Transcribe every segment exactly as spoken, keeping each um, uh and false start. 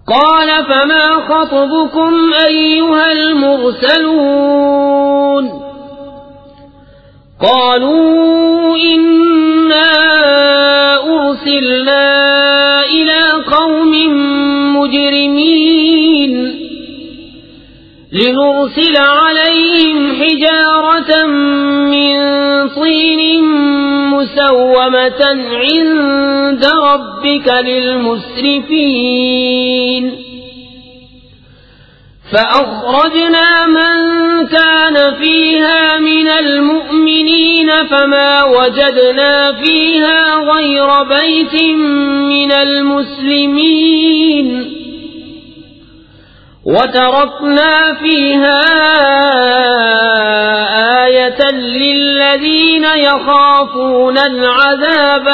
قال فما خطبكم أيها المرسلون قالوا إنا أرسلنا إلى قوم مجرمين لنرسل عليهم حجارة من طين مسومة عند ربك للمسرفين فأخرجنا من كان فيها من المؤمنين فما وجدنا فيها غير بيت من المسلمين وتركنا فيها آية للذين يخافون العذاب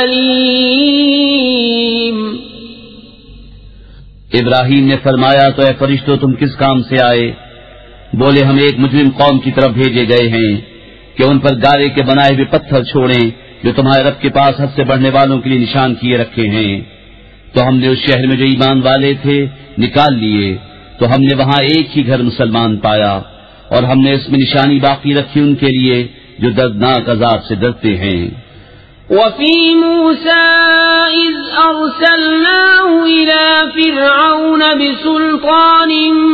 الأليم۔ ابراہیم نے فرمایا تو اے فرشتو تم کس کام سے آئے؟ بولے ہم ایک مجرم قوم کی طرف بھیجے گئے ہیں کہ ان پر گارے کے بنائے ہوئے پتھر چھوڑیں جو تمہارے رب کے پاس حد سے بڑھنے والوں کے لیے نشان کیے رکھے ہیں۔ تو ہم نے اس شہر میں جو ایمان والے تھے نکال لیے، تو ہم نے وہاں ایک ہی گھر مسلمان پایا، اور ہم نے اس میں نشانی باقی رکھی ان کے لیے جو دردناک عذاب سے ڈرتے ہیں۔ وفي موسى إذ أرسلناه إلى فرعون بسلطان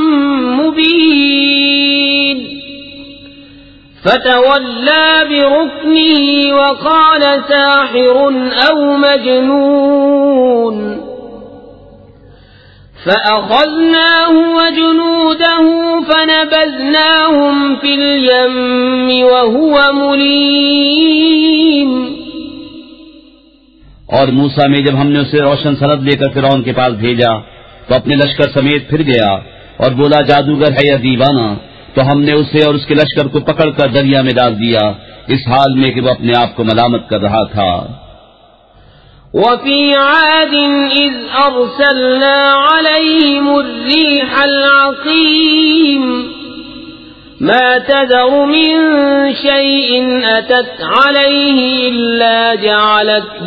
مبين فتولى بركنه وقال ساحر أو مجنون فأخذناه وجنوده فنبذناهم في اليم وهو مليم۔ اور موسیٰ میں جب ہم نے اسے روشن سرد لے کر فرعون کے پاس بھیجا تو اپنے لشکر سمیت پھر گیا اور بولا جادوگر ہے یا دیوانہ، تو ہم نے اسے اور اس کے لشکر کو پکڑ کر دریا میں ڈال دیا اس حال میں کہ وہ اپنے آپ کو ملامت کر رہا تھا۔ وفي عاد إذ أرسلنا عليهم الريح العقيم ما تذر من شيء أتت عليه إلا جعلته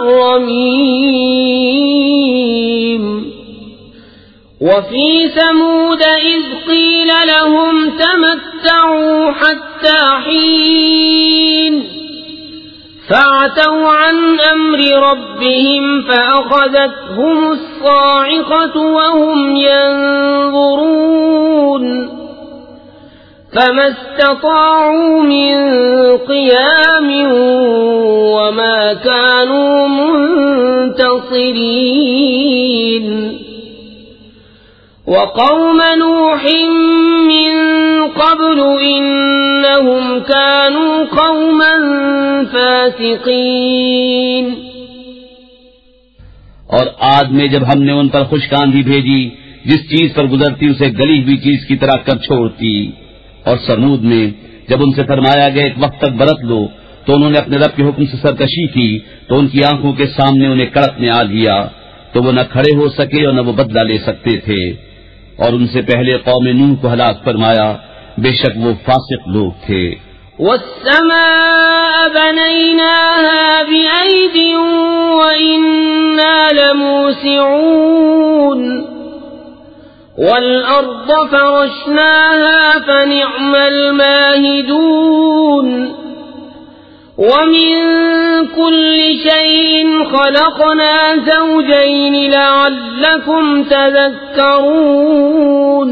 كالرميم۔ وفي ثمود إذ قيل لهم تمتعوا حتى حين فعتوا عن أمر ربهم فأخذتهم الصاعقة وهم ينظرون فما استطاعوا من قيام وما كانوا منتصرين۔ وقوم نوح من قبل إنهم كانوا قوما فاسقين۔ اور عاد میں جب ہم نے ان پر خشک آندھی بھیجی جس چیز پر گزرتی اسے گلی ہوئی چیز کی طرح کر چھوڑتی، اور سمود میں جب ان سے فرمایا گیا ایک وقت تک برت لو تو انہوں نے اپنے رب کے حکم سے سرکشی کی تو ان کی آنکھوں کے سامنے انہیں کڑک نے آ لیا تو وہ نہ کھڑے ہو سکے اور نہ وہ بدلہ لے سکتے تھے۔ اور ان سے پہلے قوم نوح کو ہلاک فرمایا، بے شک وہ فاسق لوگ تھے۔ والسماء بنيناها بأيد وإنا لموسعون والأرض فرشناها فنعم الماهدون ومن كل شيء خلقنا زوجين لعلكم تذكرون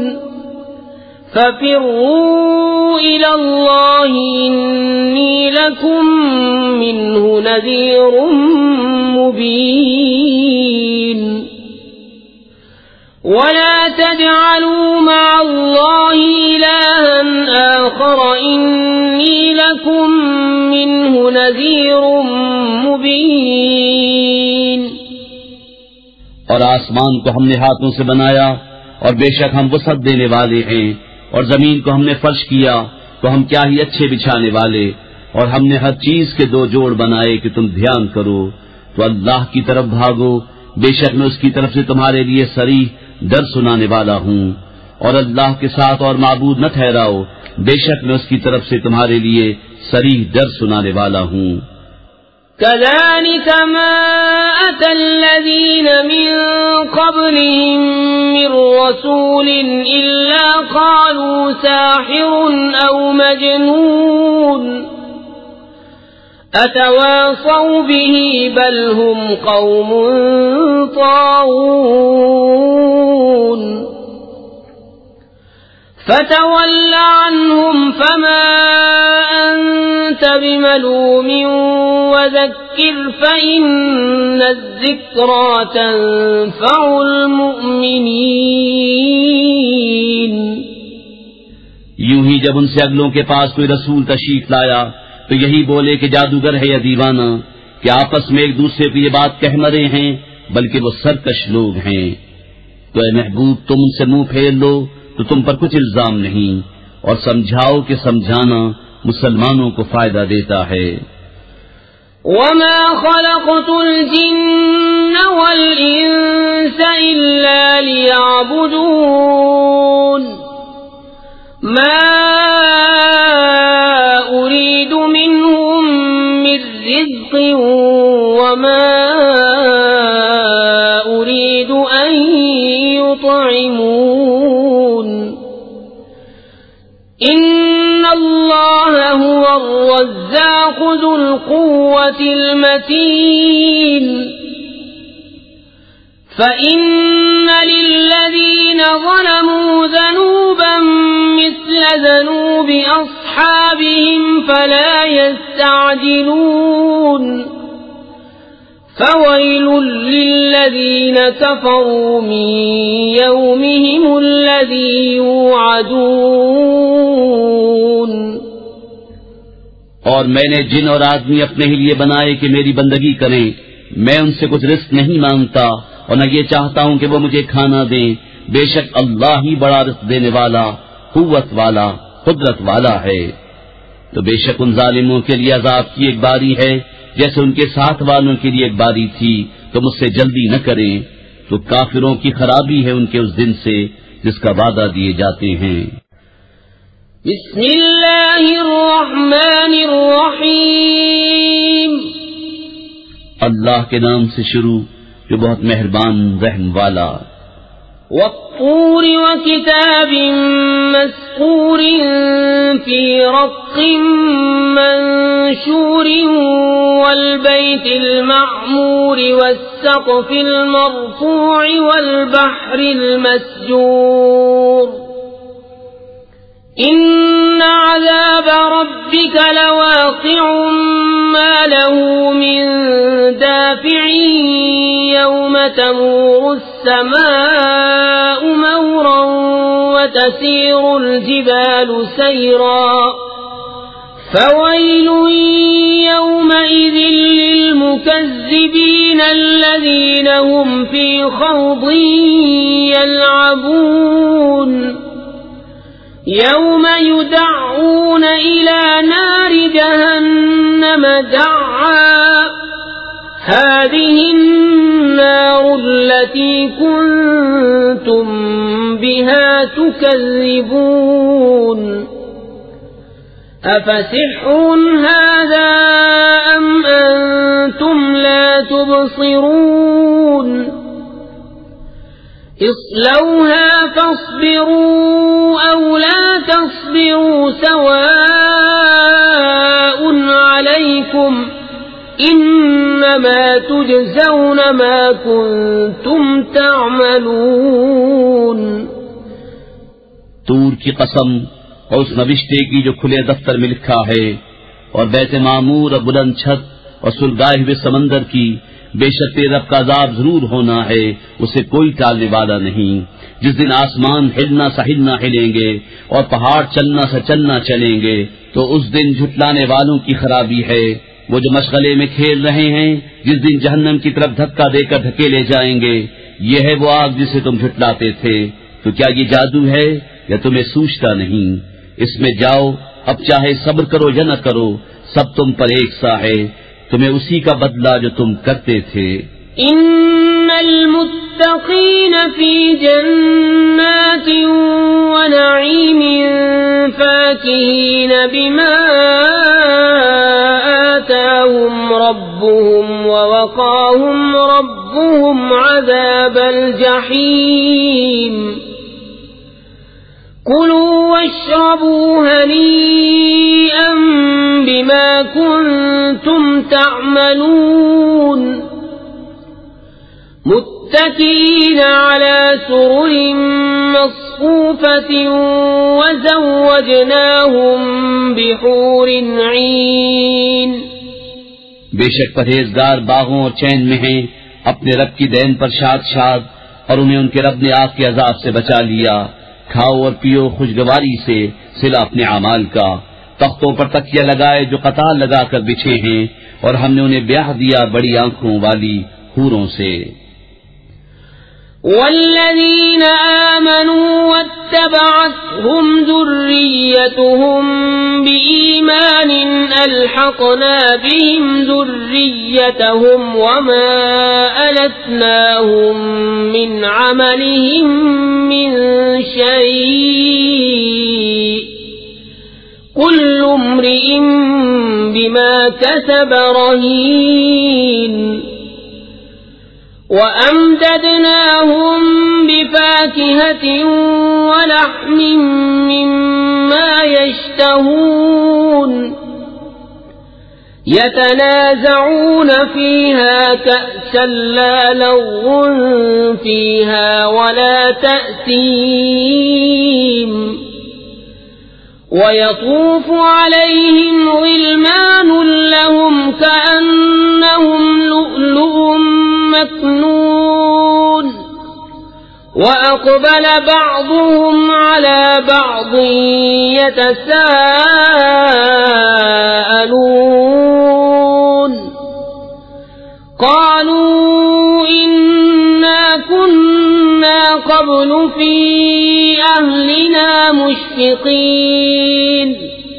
ففروا إلى الله إني لكم منه نذير مبين۔ ولا تجعلوا مع الله إلها آخر إني لكم منه نذير مبين۔ اور آسمان کو ہم نے ہاتھوں سے بنایا اور بے شک ہم وسعت دینے والے ہیں، اور زمین کو ہم نے فرش کیا تو ہم کیا ہی اچھے بچھانے والے، اور ہم نے ہر چیز کے دو جوڑ بنائے کہ تم دھیان کرو، تو اللہ کی طرف بھاگو، بے شک میں اس کی طرف سے تمہارے لیے صریح ڈر سنانے والا ہوں، اور اللہ کے ساتھ اور معبود نہ ٹھہراؤ، بے شک میں اس کی طرف سے تمہارے لیے صریح ڈر سنانے والا ہوں۔ كذلك ما أتى الذين من قبلهم من رسول إلا قالوا ساحر أو مجنون أتواصوا به بل هم قوم طاغون فتول عنهم فما أنت بملوم وذكر فإن الذكرى تنفع المؤمنين. یوں ہی جب ان سے اگلوں کے پاس کوئی رسول تشریف لایا تو یہی بولے کہ جادوگر ہے یا دیوانہ، کہ آپس میں ایک دوسرے کو یہ بات کہہ مرے ہیں، بلکہ وہ سرکش لوگ ہیں. تو اے محبوب تم ان سے منہ پھیر لو تو تم پر کچھ الزام نہیں، اور سمجھاؤ کہ سمجھانا مسلمانوں کو فائدہ دیتا ہے. وما خلقت الجن والإنس إلا ليعبدون ما أريد منهم من رزق وما أريد أن يطعمون إن الله هو الرزاق ذو القوة المتين. فإن للذين ظلموا ذنوبا مثل ذنوب أصحابهم فلا يستعجلون فويل للذين كفروا من يومهم الذي يوعدون. اور میں نے جن اور آدمی اپنے ہی لیے بنائے کہ میری بندگی کریں، میں ان سے کچھ رزق نہیں مانگتا اور نہ یہ چاہتا ہوں کہ وہ مجھے کھانا دیں. بے شک اللہ ہی بڑا رزق دینے والا، قوت والا، قدرت والا ہے. تو بے شک ان ظالموں کے لیے عذاب کی ایک باری ہے جیسے ان کے ساتھ والوں کے لیے ایک باری تھی، تو مجھ سے جلدی نہ کریں. تو کافروں کی خرابی ہے ان کے اس دن سے جس کا وعدہ دیے جاتے ہیں. بسم اللہ الرحمن الرحیم. اللہ کے نام سے شروع جو بہت مہربان رحم والا. والطور وكتاب مسطور في رق منشور والبيت المعمور والسقف المرفوع والبحر المسجور إن عذاب ربك لواقع ما له من دافع يوم تمور السماء مورا وتسير الجبال سيرا فويل يومئذ للمكذبين الذين هم في خوض يلعبون يوم يدعون إلى نار جهنم دعا هذه النار التي كنتم بها تكذبون أفسحر هذا أم أنتم لا تبصرون اصلوها فاصبروا أو لا تصبروا سواء عليكم إنما تجزون ما كنتم تعملون. طور کی قسم اور اس نوشتے کی جو کھلے دفتر میں لکھا ہے، اور بیت معمور اور بلند چھت اور سلگائے ہوئے سمندر کی، بے شک تیرے رب کا عذاب ضرور ہونا ہے، اسے کوئی ٹالنے والا نہیں. جس دن آسمان ہلنا سا ہلنا ہلیں گے اور پہاڑ چلنا سا چلنا چلیں گے، تو اس دن جھٹلانے والوں کی خرابی ہے. وہ جو مشغلے میں کھیل رہے ہیں، جس دن جہنم کی طرف دھکا دے کر دھکیلے جائیں گے، یہ ہے وہ آگ جسے تم جھٹلاتے تھے. تو کیا یہ جادو ہے یا تمہیں سوچتا نہیں؟ اس میں جاؤ، اب چاہے صبر کرو یا نہ کرو، سب تم پر ایک سا ہے، تمہیں اسی کا بدلہ جو تم کرتے تھے. ان المتقین فی جنات ونعیم فاکہین بما آتاہم ربهم ووقاہم ربهم وقهم عذاب الجحيم كلوا واشربوا هنيئا بما كنتم تعملون متكئين على سرر مصفوفة وزوجناهم بحور عين. بے شک پرہیزگار باغوں اور چین میں ہیں، اپنے رب کی دین پر شاد شاد، اور انہیں ان کے رب نے آگ کے عذاب سے بچا لیا. کھاؤ اور پیو خوشگواری سے صلہ اپنے اعمال کا. تختوں پر تکیہ لگائے جو قطار لگا کر بچھے ہیں، اور ہم نے انہیں بیاہ دیا بڑی آنکھوں والی حوروں سے. والذين آمنوا واتبعتهم ذريتهم بإيمان ألحقنا بهم ذريتهم وما ألتناهم من عملهم من شيء كل امرئ بما كسب رهين. وَأَمْدَدْنَاهُمْ بِفَاكِهَةٍ وَلَحْمٍ مِّمَّا يَشْتَهُونَ يَتَنَازَعُونَ فِيهَا كَأْسًا لَّا لَغْوٌ فِيهَا وَلَا تَأْثِيمٌ وَيَطُوفُ عَلَيْهِمْ غِلْمَانٌ لَّهُمْ كَأَنَّهُمْ لُؤْلُؤٌ مكنون وأقبل بعضهم على بعض يتساءلون قالوا إنا كنا قبل في أهلنا مشفقين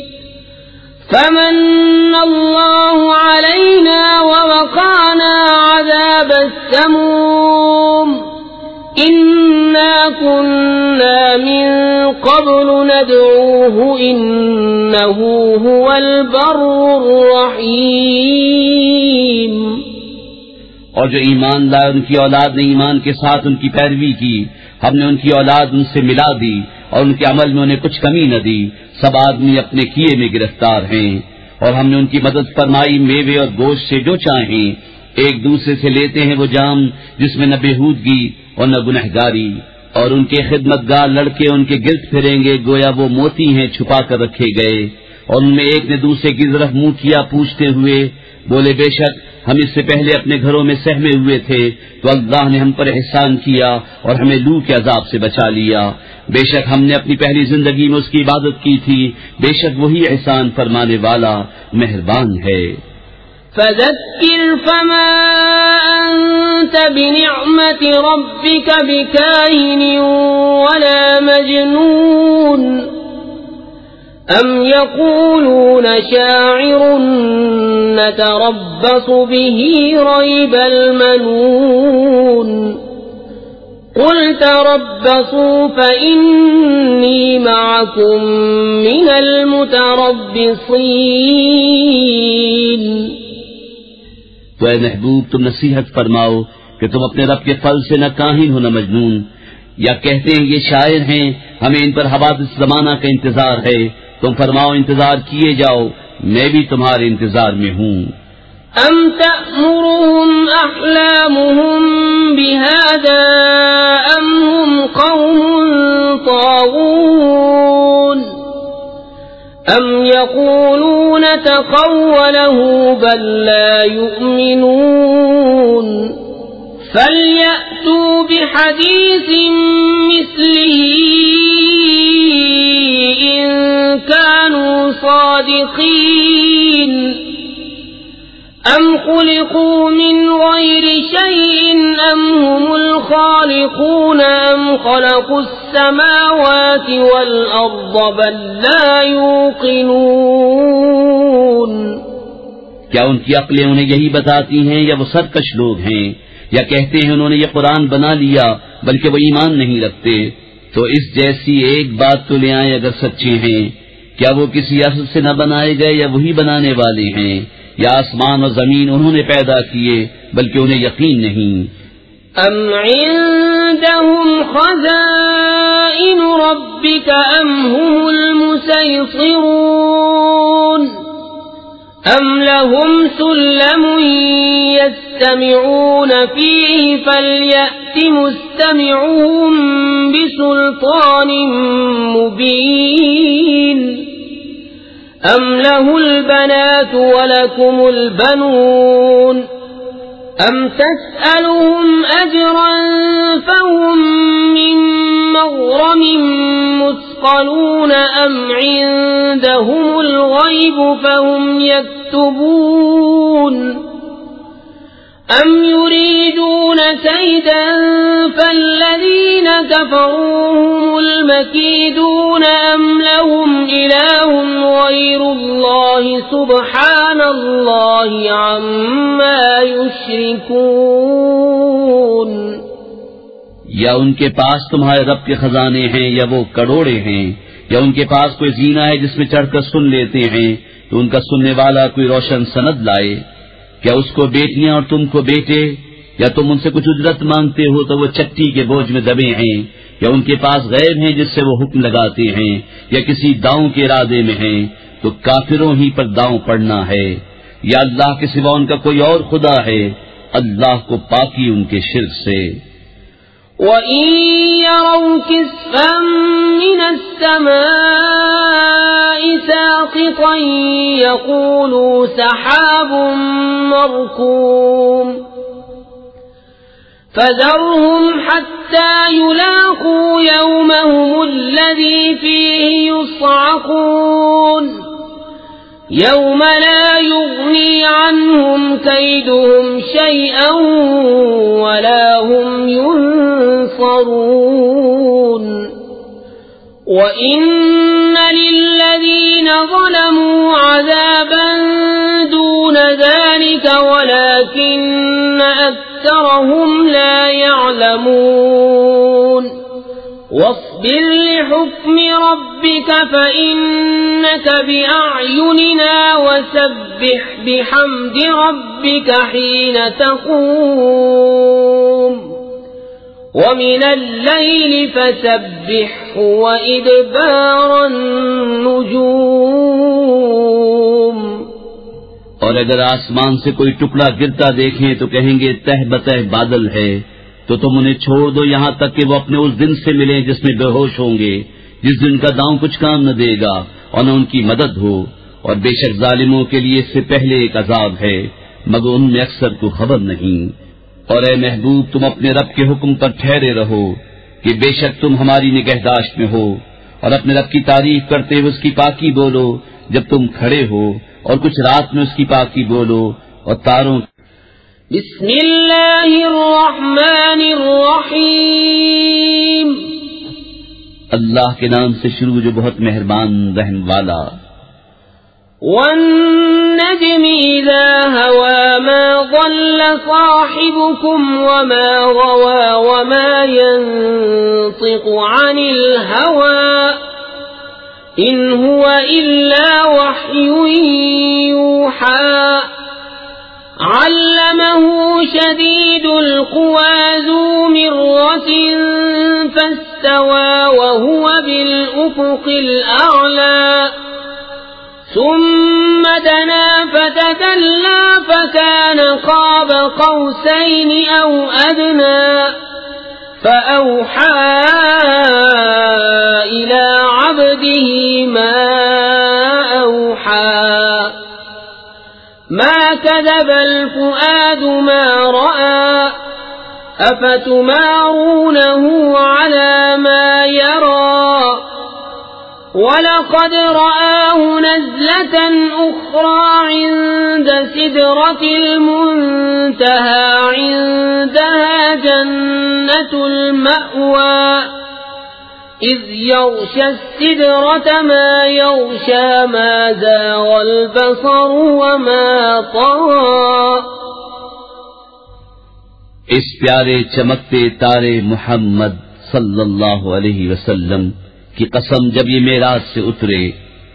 فمن الله علينا ووقانا عذاب السموم إنا كنا من قبل ندعوه إنه هو البر الرحيم. اور جو ایمان لائے ان کی اولاد نے ایمان کے ساتھ ان کی پیروی کی، ہم نے ان کی اولاد ان سے ملا دی اور ان کے عمل میں انہیں کچھ کمی نہ دی. سب آدمی اپنے کیے میں گرفتار ہیں، اور ہم نے ان کی مدد فرمائی میوے اور گوشت سے جو چاہیں. ایک دوسرے سے لیتے ہیں وہ جام جس میں نہ بےہودگی اور نہ گنہگاری، اور ان کے خدمتگار لڑکے ان کے گرد پھریں گے گویا وہ موتی ہیں چھپا کر رکھے گئے. اور ان میں ایک نے دوسرے کی طرف منہ کیا پوچھتے ہوئے بولے بے شک ہم اس سے پہلے اپنے گھروں میں سہمے ہوئے تھے تو اللہ نے ہم پر احسان کیا اور ہمیں لو کے عذاب سے بچا لیا. بے شک ہم نے اپنی پہلی زندگی میں اس کی عبادت کی تھی، بے شک وہی احسان فرمانے والا مہربان ہے. فذكر فما أنت بنعمة ربك بكاهن ولا مجنون أم يقولون شاعر نتربص به ريب المنون قل تربصوا فإني معكم من المتربصين. تو اے محبوب تم نصیحت فرماؤ کہ تم اپنے رب کے فضل سے نہ کاہن ہو نہ مجنون. یا کہتے ہیں یہ شاعر ہیں ہمیں ان پر حوادث زمانہ کا انتظار ہے. تم فرماؤ انتظار کیے جاؤ میں بھی تمہارے انتظار میں ہوں. ام تأمرهم احلامهم بهذا ام هم قوم طاغون ام يقولون تقوله بل لا يؤمنون فليأتوا بحديث مثله إن كانوا صادقين أم خلقوا من غير شيء أم هم الخالقون أم خلقوا السماوات والأرض بل لا يوقنون. کیا ان کی عقلیں انہیں یہی بتاتی ہیں یا وہ سرکش لوگ ہیں؟ یا کہتے ہیں انہوں نے یہ قرآن بنا لیا بلکہ وہ ایمان نہیں رکھتے. تو اس جیسی ایک بات تو لے آئیں اگر سچے ہیں. کیا وہ کسی اصل سے نہ بنائے گئے یا وہی بنانے والے ہیں؟ یا آسمان اور زمین انہوں نے پیدا کیے بلکہ انہیں یقین نہیں. أم عندهم خزائن ربك أم هم المسيطرون أم لهم سلم يستمعون فيه فليأت مستمعهم بسلطان مبين أم له البنات ولكم البنون أم تسألهم أجرا فهم من مغرم مثقلون أم عندهم الغيب فهم يكتبون أم يريدون كيدا فالذين كفروا هم المكيدون أم لهم إله غير الله سبحان الله عما يشركون. یا ان کے پاس تمہارے رب کے خزانے ہیں یا وہ کروڑے ہیں، یا ان کے پاس کوئی زینہ ہے جس میں چڑھ کر سن لیتے ہیں تو ان کا سننے والا کوئی روشن سند لائے. کیا اس کو بیٹیاں اور تم کو بیٹے؟ یا تم ان سے کچھ اجرت مانگتے ہو تو وہ چٹی کے بوجھ میں دبے ہیں، یا ان کے پاس غیب ہیں جس سے وہ حکم لگاتے ہیں، یا کسی داؤں کے ارادے میں ہیں تو کافروں ہی پر داؤں پڑنا ہے. یا اللہ کے سوا ان کا کوئی اور خدا ہے، اللہ کو پاکی ان کے شرک سے. وَإِن يَرَوْا كِسْفًا مِّنَ السَّمَاءِ سَاقِطًا يَقُولُوا سَحَابٌ مَّرْكُومٌ فَذَرْهُمْ حَتَّى يُلَاقُوا يَوْمَهُمُ الَّذِي فِيهِ يُصْعَقُونَ يَوْمَ لَا يُغْنِي عَنْهُمْ كَيْدُهُمْ شَيْئًا وَلَا هُمْ يُنصَرُونَ. وَإِنَّ لِلَّذِينَ ظَلَمُوا عَذَابًا دُونَ ذَلِكَ وَلَكِنَّ أَكْثَرَهُمْ لَا يَعْلَمُونَ. واصبر لحكم ربك فإنك بأعيننا وسبح بحمد ربك حين تقوم ومن الليل فسبحه وإدبار النجوم. اور اگر آسمان سے کوئی ٹکڑا گرتا دیکھیں تو کہیں گے تہ بتہ بادل ہے، تو تم انہیں چھوڑ دو یہاں تک کہ وہ اپنے اس دن سے ملیں جس میں بے ہوش ہوں گے، جس دن کا داؤں کچھ کام نہ دے گا اور نہ ان کی مدد ہو. اور بے شک ظالموں کے لیے اس سے پہلے ایک عذاب ہے مگر ان میں اکثر کو خبر نہیں. اور اے محبوب تم اپنے رب کے حکم پر ٹھہرے رہو کہ بے شک تم ہماری نگہداشت میں ہو، اور اپنے رب کی تعریف کرتے ہوئے اس کی پاکی بولو جب تم کھڑے ہو، اور کچھ رات میں اس کی پاکی بولو اور تاروں. بسم اللہ الرحمن الرحیم. اللہ کے نام سے شروع جو بہت مہربان رحم والا. والنجم اذا هوى ما ضل صاحبكم وما غوى وما ينطق عن الهوى ان هو الا وحي يوحى علمه شديد القوى ذو مرة فاستوى وهو بالأفق الأعلى ثم دنا فتدلى فكان قاب قوسين أو أدنى فأوحى إلى عبده ما أوحى ما كذب الفؤاد ما رأى أفتمارونه على ما يرى ولقد رآه نزلة أخرى عند سدرة المنتهى عندها جنة المأوى إذ يغشى السدرة ما يغشى ما زاغ البصر وما طغى. اس پیارے چمکتے تارے محمد صلی اللہ علیہ وسلم کی قسم جب یہ معراج سے اترے،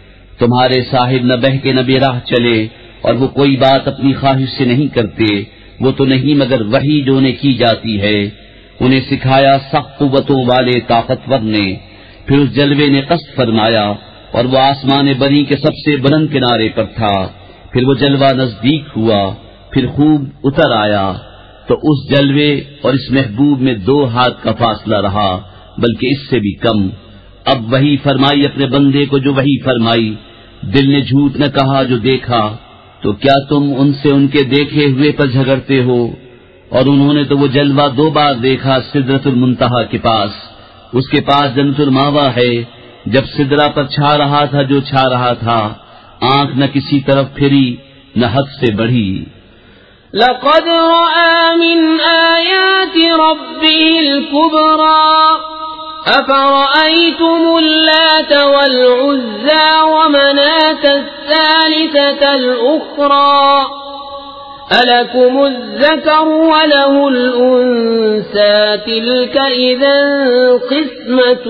تمہارے صاحب نہ بہکے نہ بے راہ چلے، اور وہ کوئی بات اپنی خواہش سے نہیں کرتے وہ تو نہیں مگر وحی جو انہیں کی جاتی ہے. انہیں سکھایا سخت قوتوں والے طاقتور نے. پھر اس جلوے نے قصد فرمایا اور وہ آسمان بری کے سب سے بلند کنارے پر تھا. پھر وہ جلوہ نزدیک ہوا، پھر خوب اتر آیا تو اس جلوے اور اس محبوب میں دو ہاتھ کا فاصلہ رہا، بلکہ اس سے بھی کم. اب وحی فرمائی اپنے بندے کو جو وحی فرمائی. دل نے جھوٹ نہ کہا جو دیکھا، تو کیا تم ان سے ان کے دیکھے ہوئے پر جھگڑتے ہو؟ اور انہوں نے تو وہ جلوہ دو بار دیکھا سدرۃ المنتہا کے پاس. اس کے پاس جنت الماوا ہے. جب سدرہ پر چھا رہا تھا جو چھا رہا تھا، آنکھ نہ کسی طرف پھری نہ حد سے بڑھی. لقد رأى من آيات ربه الكبرى أفرأيتم اللات والعزى ومناة الثالثة الأخرى ألكم الذكر وله الأنثى تلك إذا قسمة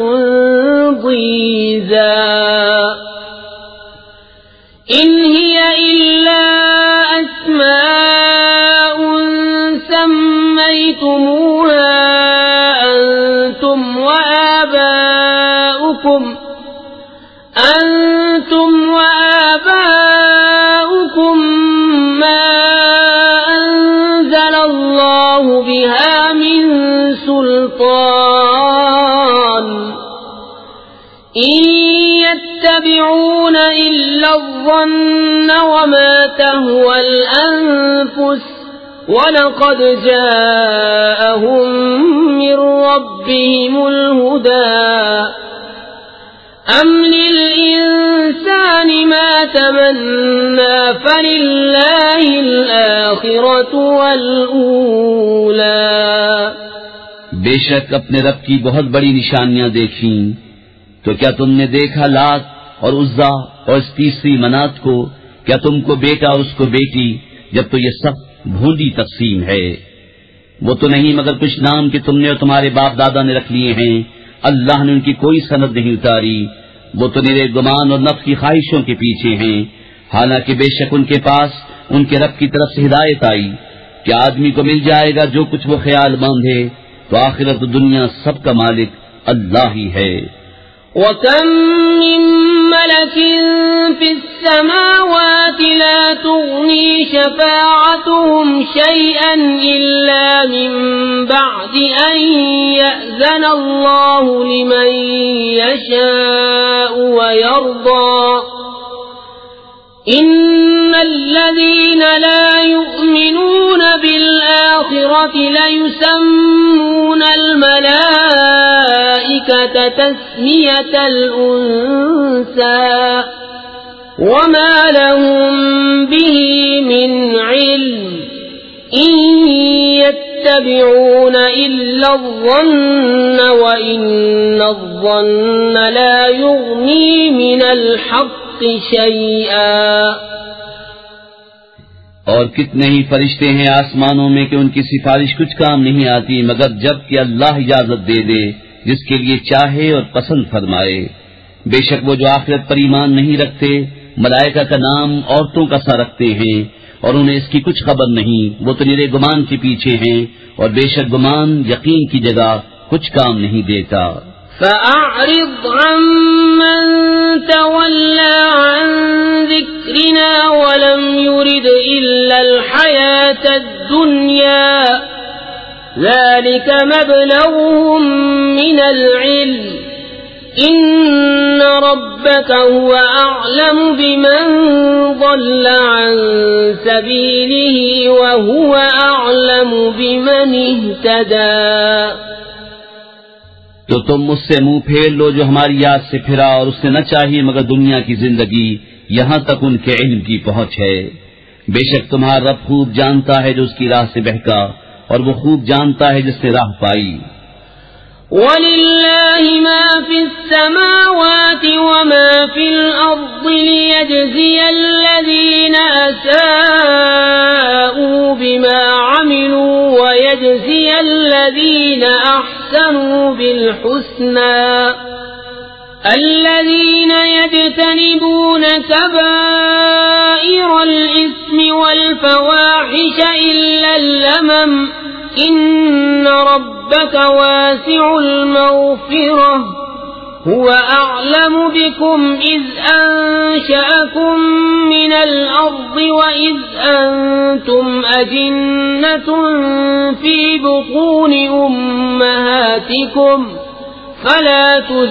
ضيزى إن هي إلا أسماء سميتموها أنتم وآباؤكم أنتم وآباؤكم ما أنزل الله بها من سلطان إن يتبعون إلا الظن وما تهوى الأنفس وَلَقَدْ جَاءَهُمْ مِنْ رَبِّهِمُ الْهُدَى أَمْ لِلْإِنسَانِ مَا تَمَنَّى فَلِلَّهِ الْآخِرَةُ وَالْأُولَى. بے شک اپنے رب کی بہت بڑی نشانیاں دیکھیں، تو کیا تم نے دیکھا لات اور عزا اور اس تیسری منات کو؟ کیا تم کو بیٹا اور اس کو بیٹی، جب تو یہ سب بھولی تقسیم ہے. وہ تو نہیں مگر کچھ نام کہ تم نے اور تمہارے باپ دادا نے رکھ لیے ہیں. اللہ نے ان کی کوئی سند نہیں اتاری. وہ تو میرے گمان اور نفس کی خواہشوں کے پیچھے ہیں، حالانکہ بے شک ان کے پاس ان کے رب کی طرف سے ہدایت آئی. کہ آدمی کو مل جائے گا جو کچھ وہ خیال باندھے، تو آخرت و دنیا سب کا مالک اللہ ہی ہے. وَكَمْ مِن مَلَكٍ فِي السَّمَاوَاتِ لَا تُغْنِي شَفَاعَتُهُمْ شَيْئًا إِلَّا مِن بَعْدِ أَن يَأْذَنَ اللَّهُ لِمَن يَشَاءُ وَيَرْضَى. إِنَّ الَّذِينَ لَا يُؤْمِنُونَ بِالْآخِرَةِ لَيُسَمُّونَ الْمَلَائِكَةَ تَسْمِيَةَ الْأُنثَى وَمَا لَهُم بِهِ مِنْ عِلْمٍ إِن يَتَّبِعُونَ إِلَّا الظَّنَّ وَإِنَّ الظَّنَّ لَا يُغْنِي مِنَ الْحَقِّ شَيْئًا. اور کتنے ہی فرشتے ہیں آسمانوں میں کہ ان کی سفارش کچھ کام نہیں آتی مگر جب کہ اللہ اجازت دے دے جس کے لیے چاہے اور پسند فرمائے. بے شک وہ جو آخرت پر ایمان نہیں رکھتے ملائکہ کا نام عورتوں کا سا رکھتے ہیں اور انہیں اس کی کچھ خبر نہیں. وہ تو میرے گمان کے پیچھے ہیں اور بے شک گمان یقین کی جگہ کچھ کام نہیں دیتا. فَأَعْرِضْ عَمَّن تَوَلَّى عَن ذِكْرِنَا وَلَمْ يُرِدْ إِلَّا الْحَيَاةَ الدُّنْيَا ذَلِكَ مَبْلَغُهُم مِّنَ الْعِلْمِ إِنَّ رَبَّكَ هُوَ أَعْلَمُ بِمَن ضَلَّ عَن سَبِيلِهِ وَهُوَ أَعْلَمُ بِمَنِ اهْتَدَى. تو تم اس سے منہ پھیر لو جو ہماری یاد سے پھرا اور اس سے نہ چاہیے مگر دنیا کی زندگی یہاں تک ان کے علم کی پہنچ ہے. بے شک تمہارا رب خوب جانتا ہے جو اس کی راہ سے بہکا اور وہ خوب جانتا ہے جس نے راہ پائی. وَلِلَّهِ مَا فِي السَّمَاوَاتِ وَمَا فِي الْأَرْضِ لِيَجْزِيَ الَّذِينَ أَسَاءُوا بِمَا عَمِلُوا وَيَجْزِيَ الَّذِينَ أَحْسَنُوا بِالْحُسْنَى الذين يجتنبون كبائر الإثم والفواحش إلا اللمم إن ربك واسع المغفرة هو أعلم بكم إذ أنشأكم من الأرض وإذ أنتم أجنة في بطون أمهاتكم فلا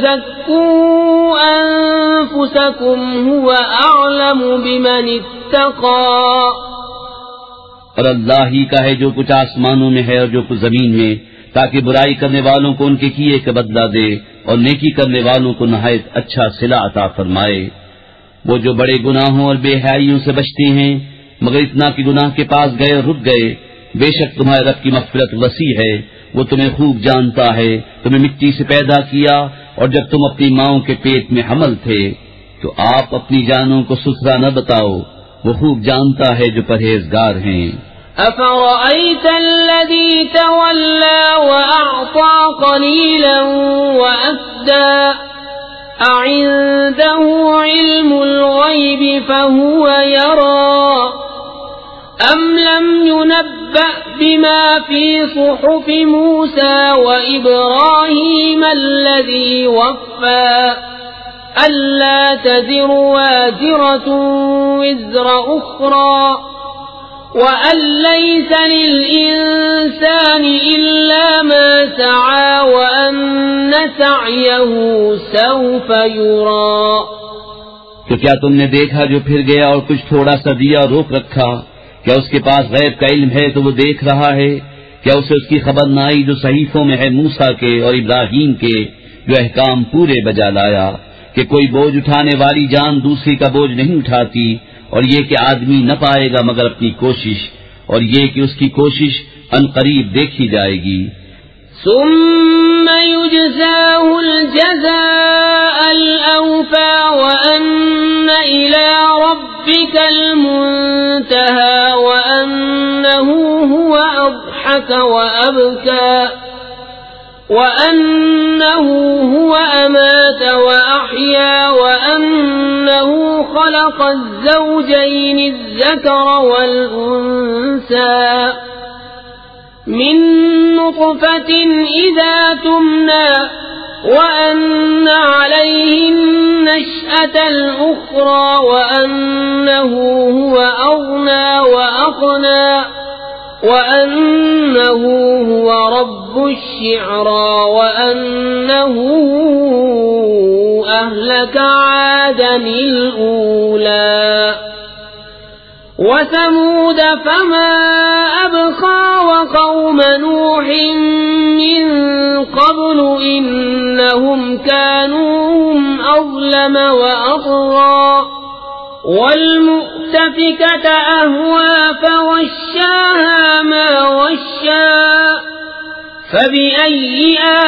تزكوا أنفسكم هو أعلم بمن اتقى. اور اللہ ہی کا ہے جو کچھ آسمانوں میں ہے اور جو کچھ زمین میں، تاکہ برائی کرنے والوں کو ان کے کیے کا بدلہ دے اور نیکی کرنے والوں کو نہایت اچھا صلہ عطا فرمائے. وہ جو بڑے گناہوں اور بے حیائیوں سے بچتے ہیں مگر اتنا کہ گناہ کے پاس گئے اور رک گئے، بے شک تمہارے رب کی مغفرت وسیع ہے، وہ تمہیں خوب جانتا ہے. تمہیں مٹی سے پیدا کیا اور جب تم اپنی ماؤں کے پیٹ میں حمل تھے تو آپ اپنی جانوں کو ستھرا نہ بتاؤ، وہ خوب جانتا ہے جو پرہیزگار ہیں. أفرأيت الذي تولى وأعطى قليلا وأكدى أعنده علم الغيب فهو يرى أم لم ينبأ بما في صحف موسى وإبراهيم الذي وفى ألا تزر وازرة وزر أخرى وأن ليس للإنسان إلا ما سعى وأن سعيه سوف يرى. تو کیا تم نے دیکھا جو پھر گیا اور کچھ تھوڑا سا دیا روک رکھا؟ کیا اس کے پاس غیب کا علم ہے تو وہ دیکھ رہا ہے؟ کیا اسے اس کی خبر نہ آئی جو صحیفوں میں ہے موسیٰ کے اور ابراہیم کے، جو احکام پورے بجا لایا کہ کوئی بوجھ اٹھانے والی جان دوسری کا بوجھ نہیں اٹھاتی، اور یہ کہ آدمی نہ پائے گا مگر اپنی کوشش، اور یہ کہ اس کی کوشش ان قریب دیکھی جائے گی. ثم يجزاه الجزاء الأوفى وأن إلى ربك المنتهى وأنه هو أضحك وأبكى وأنه هو أمات وأحيا وأنه خلق الزوجين الذكر والأنثى من نطفة إذا تمنى وأن عليه النشأة الأخرى وأنه هو أغنى وأقنى وأنه هو رب الشعرى وأنه أهلك عادا الأولى وثمود فما أبقى وقوم نوح من قبل إنهم كانوا هم أظلم وأطغى والمؤتفكة أهوى فغشاها ما غشا فبأي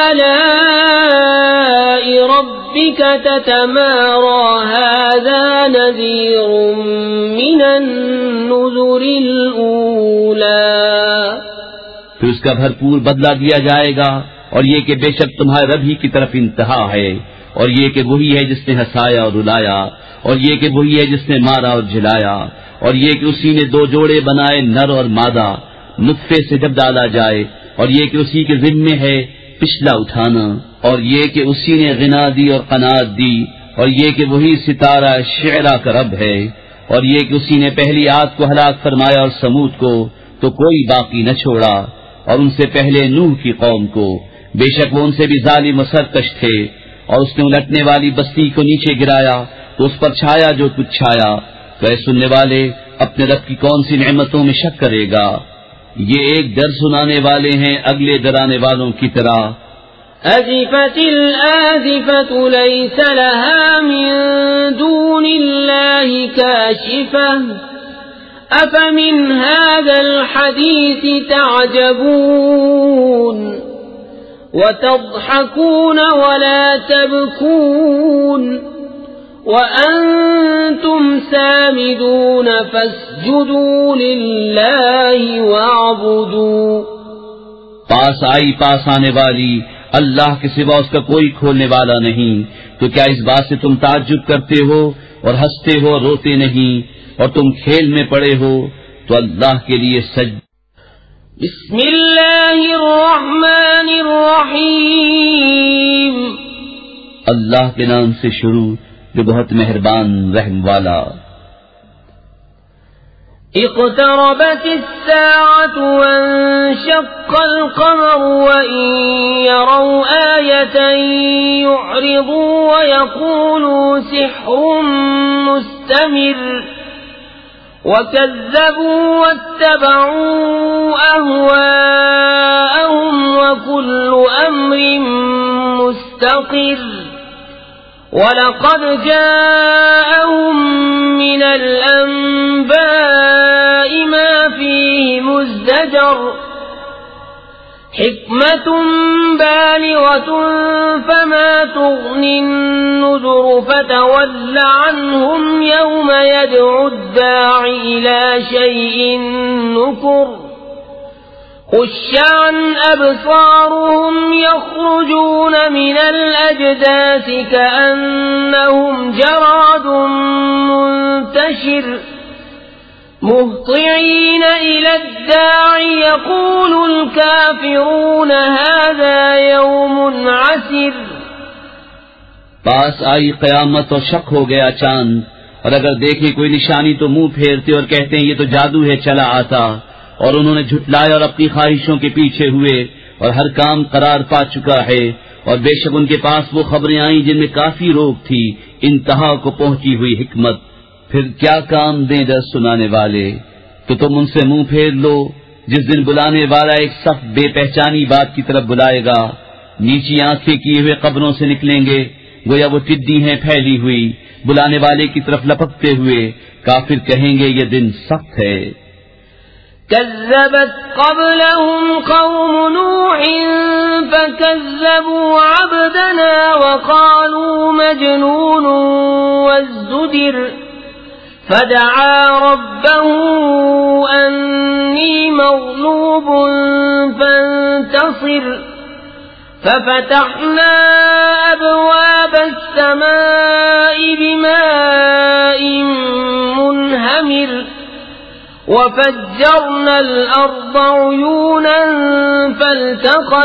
آلاء ربك تتمارى هذا نذير من النذر الأولى. پھر اس کا بھرپور بدلہ دیا جائے گا، اور یہ کہ بے شک تمہارے رب ہی کی طرف انتہا ہے، اور یہ کہ وہی ہے جس نے ہنسایا اور رلایا، اور یہ کہ وہی ہے جس نے مارا اور جلایا، اور یہ کہ اسی نے دو جوڑے بنائے نر اور مادہ نطفے سے جب ڈالا جائے، اور یہ کہ اسی کے ذمے ہے پچھلا اٹھانا، اور یہ کہ اسی نے غنا دی اور قناعت دی، اور یہ کہ وہی ستارہ شعرا کا رب ہے، اور یہ کہ اسی نے پہلی عاد کو ہلاک فرمایا اور سمود کو تو کوئی باقی نہ چھوڑا، اور ان سے پہلے نوح کی قوم کو، بے شک وہ ان سے بھی ظالم و سرکش تھے. اور اس نے الٹنے والی بستی کو نیچے گرایا تو اس پر چھایا جو کچھ چھایا. تو اے سننے والے، اپنے رب کی کون سی نعمتوں میں شک کرے گا؟ یہ ایک ڈر سنانے والے ہیں اگلے ڈرانے والوں کی طرح. أزفت الآزفة ليس لها من دون الله كاشفة أفمن هذا الحديث تعجبون وتضحكون ولا تبكون وأنتم سامدون فاسجدوا لله واعبدوا. پاس آئی پاس آنے والی، اللہ کے سوا اس کا کوئی کھولنے والا نہیں. تو کیا اس بات سے تم تعجب کرتے ہو اور ہنستے ہو اور روتے نہیں اور تم کھیل میں پڑے ہو؟ تو اللہ کے لیے سج بسم اللہ الرحمن الرحیم، اللہ کے نام سے شروع جو بہت مہربان رحم والا۔ اقتربت الساعة وانشق القمر وإن يروا آية يعرضوا ويقولوا سحر مستمر وكذبوا واتبعوا أهواءهم وكل أمر مستقر وَلَقَدْ جَاءَهُمْ مِنَ الْأَنْبَاءِ مَا فِيهِ مُزْدَجَرٌ حِكْمَةٌ بَالِغَةٌ فَمَا تُغْنِ النُّذُرُ فَتَوَلَّ عَنْهُمْ يَوْمَ يَدْعُ الدَّاعِ إِلَى شَيْءٍ نُكُرٍ خُشَّ عَنْ أَبْصَارُهُمْ يَخْرُجُونَ مِنَ الْأَجْدَاثِ كَأَنَّهُمْ جَرَادٌ مُنْتَشِرٌ مُهْطِعِينَ إِلَى الدَّاعِ يَقُولُ الْكَافِرُونَ هَذَا يَوْمٌ عَسِرٌ۔ پاس آئی قیامت اور شک ہو گیا چاند، اور اگر دیکھیں کوئی نشانی تو منہ پھیرتے اور کہتے ہیں یہ تو جادو ہے چلا آتا، اور انہوں نے جھٹلایا اور اپنی خواہشوں کے پیچھے ہوئے، اور ہر کام قرار پا چکا ہے، اور بے شک ان کے پاس وہ خبریں آئیں جن میں کافی روک تھی، انتہا کو پہنچی ہوئی حکمت۔ پھر کیا کام دیں در سنانے والے؟ تو تم ان سے منہ پھیر لو، جس دن بلانے والا ایک سخت بے پہچانی بات کی طرف بلائے گا، نیچی آنکھیں کیے ہوئے قبروں سے نکلیں گے، گویا وہ ٹڈی ہیں پھیلی ہوئی، بلانے والے کی طرف لپکتے ہوئے۔ کافر کہیں گے یہ دن سخت ہے۔ كذبت قبلهم قوم نوح فكذبوا عبدنا وقالوا مجنون وازدجر فدعا ربه أني مغلوب فانتصر ففتحنا أبواب السماء بماء منهمر وفجرنا الأرض عيونا فالتقى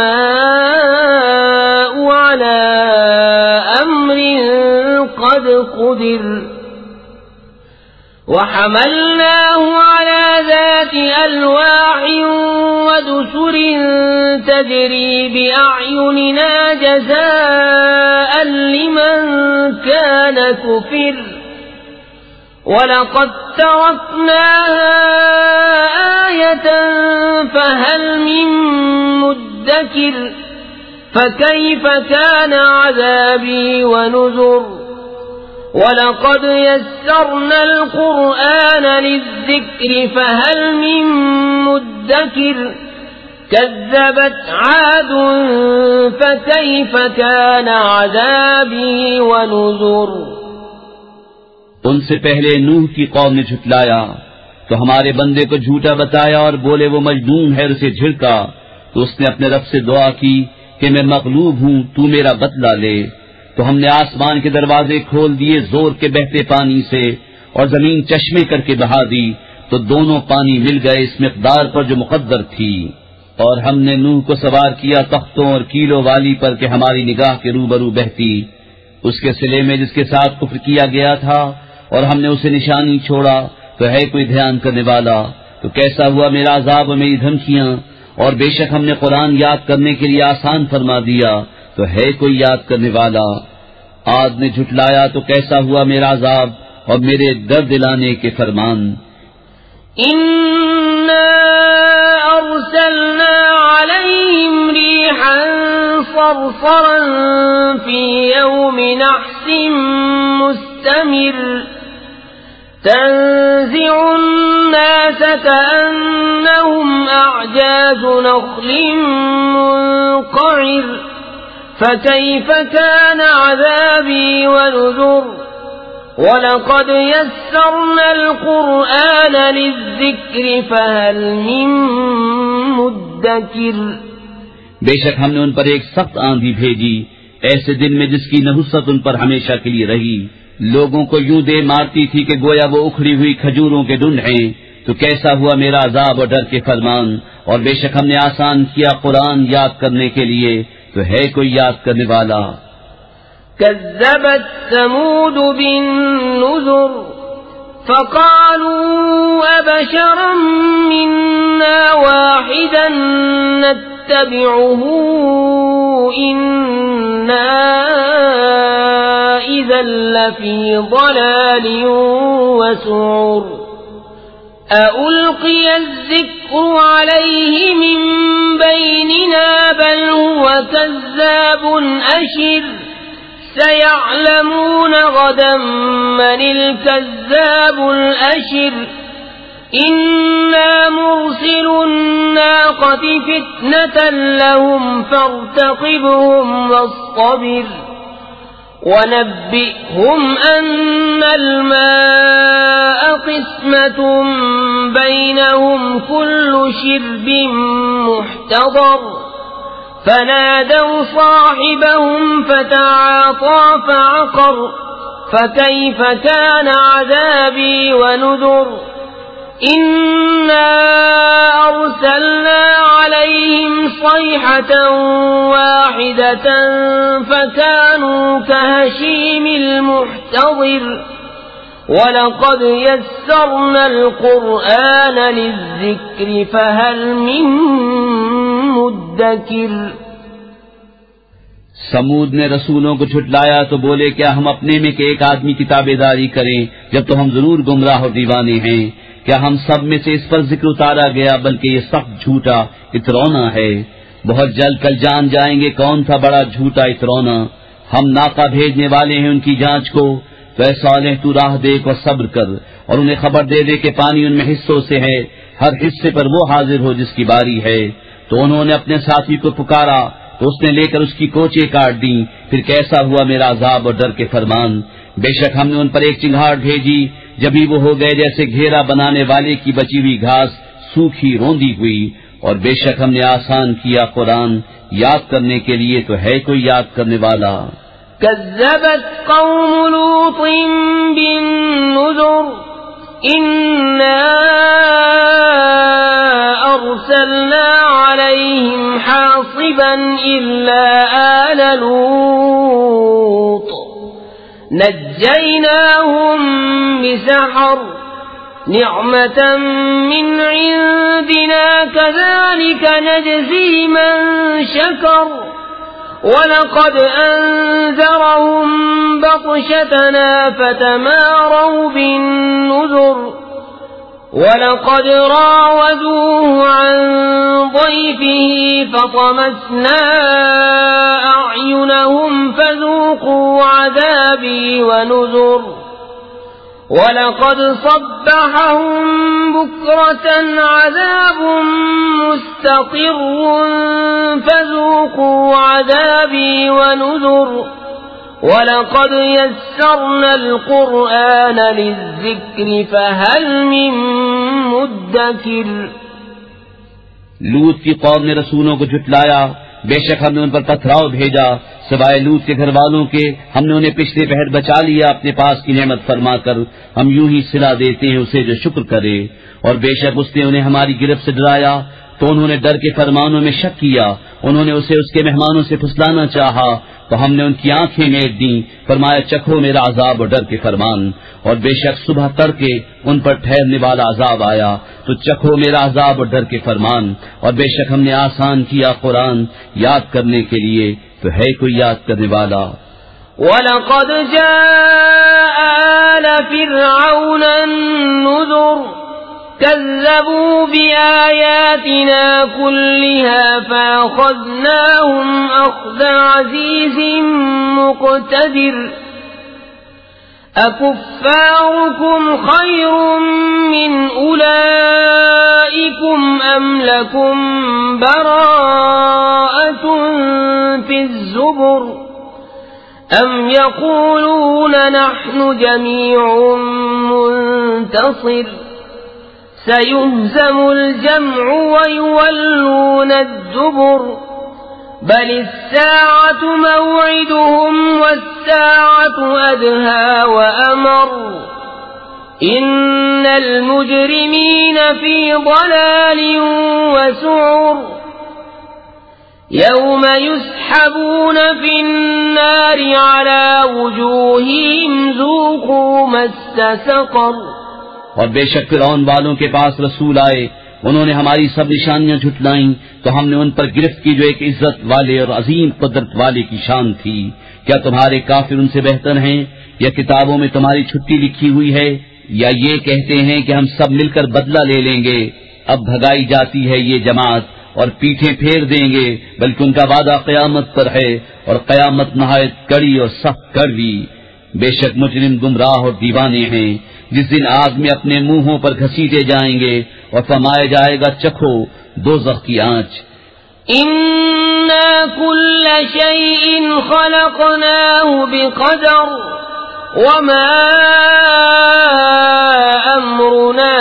الماء على أمر قد قدر وحملناه على ذات ألواح ودسر تجري بأعيننا جزاء لمن كان كفر وَلَقَدْ تَرَكْنَاهَا آيَةً فَهَلْ مِن مُّدَّكِرٍ فَكَيْفَ كَانَ عَذَابِي وَنُذُرِ وَلَقَدْ يَسَّرْنَا الْقُرْآنَ لِلذِّكْرِ فَهَلْ مِن مُّدَّكِرٍ كَذَّبَتْ عَادٌ فَكَيْفَ كَانَ عَذَابِي وَنُذُرِ۔ ان سے پہلے نوح کی قوم نے جھٹلایا تو ہمارے بندے کو جھوٹا بتایا اور بولے وہ مجنون ہے، اسے جھڑکا تو اس نے اپنے رب سے دعا کی کہ میں مغلوب ہوں، تو میرا بدلہ لے۔ تو ہم نے آسمان کے دروازے کھول دیے زور کے بہتے پانی سے، اور زمین چشمے کر کے بہا دی تو دونوں پانی مل گئے اس مقدار پر جو مقدر تھی۔ اور ہم نے نوح کو سوار کیا تختوں اور کیلوں والی پر کہ ہماری نگاہ کے روبرو بہتی، اس کے سلے میں جس کے ساتھ کفر کیا گیا تھا، اور ہم نے اسے نشانی چھوڑا تو ہے کوئی دھیان کرنے والا۔ تو کیسا ہوا میرا عذاب اور میری دھمکیاں، اور بے شک ہم نے قرآن یاد کرنے کے لیے آسان فرما دیا تو ہے کوئی یاد کرنے والا۔ عاد نے جھٹلایا تو کیسا ہوا میرا عذاب اور میرے درد دلانے کے فرمان۔ اِنَّا أَرْسَلْنَا عَلَيْهِمْ رِيحًا صَرْصَرًا فِي يَوْمِ نَحْسٍ مُسْتَمِرٍ تنزع الناس كأنهم أعجاز نخل منقعر فكيف كان عذابي ونذر وَلَقَدْ يَسَّرْنَا الْقُرْآنَ لِلذِّكْرِ فَهَلْ مِن مُّدَّكِرٍ۔ بے شک ہم نے ان پر ایک سخت آندھی بھیجی ایسے دن میں جس کی نحوست ان پر ہمیشہ کے لیے رہی. لوگوں کو یوں دے مارتی تھی کہ گویا وہ اکھڑی ہوئی کھجوروں کے ڈنڈ ہیں. تو کیسا ہوا میرا عذاب اور ڈر کے فرمان. اور بے شک ہم نے آسان کیا قرآن یاد کرنے کے لیے، تو ہے کوئی یاد کرنے والا. كذبت ثمود بالنذر فقالوا أبشرا منا واحدا نتبعه إنا إذا لفي ضلال وسعر أألقي الذكر عليه من بيننا بل هو كذاب أشر سيعلمون غدا من الكذاب الأشر إنا مرسل الناقة فتنة لهم فارتقبهم واصطبر ونبئهم أن الماء قسمة بينهم كل شرب محتضر فنادوا صاحبهم فتعاطى فعقر فكيف كان عذابي ونذر إنا أرسلنا عليهم صيحة واحدة فكانوا كهشيم المحتضر وَلَقَدْ يَسَّرْنَا الْقُرْآنَ لِلذِّكْرِ فَهَلْ مِن مُّدَّكِرٍ. سمود نے رسولوں کو جھٹلایا تو بولے کیا ہم اپنے میں کہ ایک آدمی کی تابع داری کریں جب تو ہم ضرور گمراہ اور دیوانے ہیں. کیا ہم سب میں سے اس پر ذکر اتارا گیا بلکہ یہ سخت جھوٹا اترونا ہے. بہت جلد کل جان جائیں گے کون تھا بڑا جھوٹا اترونا. ہم ناقہ بھیجنے والے ہیں ان کی جانچ کو، تو اے صالح تو راہ دیکھ اور صبر کر اور انہیں خبر دے دے کہ پانی ان میں حصوں سے ہے، ہر حصے پر وہ حاضر ہو جس کی باری ہے. تو انہوں نے اپنے ساتھی کو پکارا تو اس نے لے کر اس کی کوچے کاٹ دیں. پھر کیسا ہوا میرا عذاب اور ڈر کے فرمان. بے شک ہم نے ان پر ایک چنگھاڑ بھیجی، جبھی وہ ہو گئے جیسے گھیرا بنانے والے کی بچی ہوئی گھاس سوکھی روندی ہوئی. اور بے شک ہم نے آسان کیا قرآن یاد کرنے کے لیے، تو ہے کوئی یاد کرنے والا. كذبت قوم لوط بالنذر إنا أرسلنا عليهم حاصبا إلا آل لوط نجيناهم بسحر نعمة من عندنا كذلك نجزي من شكر وَلَقَدْ أَنذَرَهُمْ بَطْشَتَنَا فَتَمَارَوْا بِالنُّذُرِ وَلَقَدْ رَاوَدُوهُ عَنْ ضَيْفِهِ فَطَمَسْنَا أَعْيُنَهُمْ فَذُوقُوا عَذَابِي وَنُذُرِ وَلَقَدْ صَبَّحَهُمْ بُكْرَةً عَذَابٌ مُسْتَقِرٌّ فَذُوقُوا عَذَابِي وَنُذُرِ وَلَقَدْ يَسَّرْنَا الْقُرْآنَ لِلذِّكْرِ فَهَلْ مِن مُّدَّكِرٍ. لوط کی قوم نے رسولوں کو جھٹلایا، بے شک ہم نے ان پر پتھراؤ بھیجا. سوائے لوط کے گھر والوں کے ہم نے انہیں پچھلے پہر بچا لیا اپنے پاس کی نعمت فرما کر. ہم یوں ہی صلہ دیتے ہیں اسے جو شکر کرے. اور بے شک اس نے انہیں ہماری گرفت سے ڈرایا تو انہوں نے ڈر کے فرمانوں میں شک کیا. انہوں نے اسے اس کے مہمانوں سے پھسلانا چاہا تو ہم نے ان کی آنکھیں میٹ دیں. فرمایا چکھو میرا عذاب اور ڈر کے فرمان. اور بے شک صبح تڑکے ان پر ٹھہرنے والا عذاب آیا تو چکھو میرا عذاب اور ڈر کے فرمان. اور بے شک ہم نے آسان کیا قرآن یاد کرنے کے لیے، تو ہے کوئی یاد کرنے والا. وَلَقَدْ جَاءَ آلَ فِرْعَوْنَ النُّذُرُ كَذَّبُوا بِآيَاتِنَا كُلِّهَا فَأَخَذْنَاهُمْ أَخْذَ عَزِيزٍ مُقْتَدِرٍ. أَكُفَّارُكُمْ خَيْرٌ مِّنْ أُولَئِكُمْ أَمْ لَكُمْ بَرَاءَةٌ فِي الزُّبُرِ أَمْ يَقُولُونَ نَحْنُ جَمِيعٌ مُّنتَصِرٌ سَيُهْزَمُ الْجَمْعُ وَيُوَلُّونَ الدُّبُرَ بل الساعة موعدهم والساعة أدهى وأمر إن المجرمين في ضلال وسعر يوم يسحبون في النار على وجوههم ذوقوا مس سقر. اور بے شک فرعون والوں کے پاس رسول آئے، انہوں نے ہماری سب نشانیاں جھٹلائیں تو ہم نے ان پر گرفت کی جو ایک عزت والے اور عظیم قدرت والے کی شان تھی. کیا تمہارے کافر ان سے بہتر ہیں؟ یا کتابوں میں تمہاری چھٹی لکھی ہوئی ہے؟ یا یہ کہتے ہیں کہ ہم سب مل کر بدلہ لے لیں گے؟ اب بھگائی جاتی ہے یہ جماعت اور پیٹھیں پھیر دیں گے، بلکہ ان کا وعدہ قیامت پر ہے اور قیامت نہایت کڑی اور سخت کڑوی. بے شک مجرم گمراہ اور دیوانے ہیں، جس دن آگ میں اپنے منہوں پر گھسیٹے جائیں گے اور فرمایا جائے گا چکھو دوزخ کی آنچ. اِنَّا كُلَّ شَيْءٍ خَلَقْنَاهُ بِقَدَرٍ وَمَا أَمْرُنَا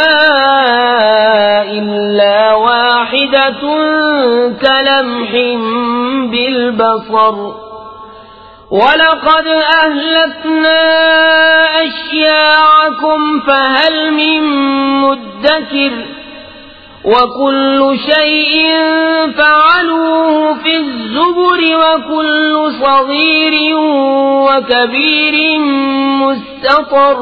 إِلَّا وَاحِدَةٌ كَلَمْحٍ بِالْبَصَرِ وَلَقَدْ أَهْلَكْنَا أَشْيَاعَكُمْ فَهَلْ مِن مُّدَّكِرٍ وَكُلُّ شَيْءٍ فَعَلُوهُ فِي الزُّبُرِ وَكُلُّ صَغِيرٍ وَكَبِيرٍ مُسْتَطَرٌ.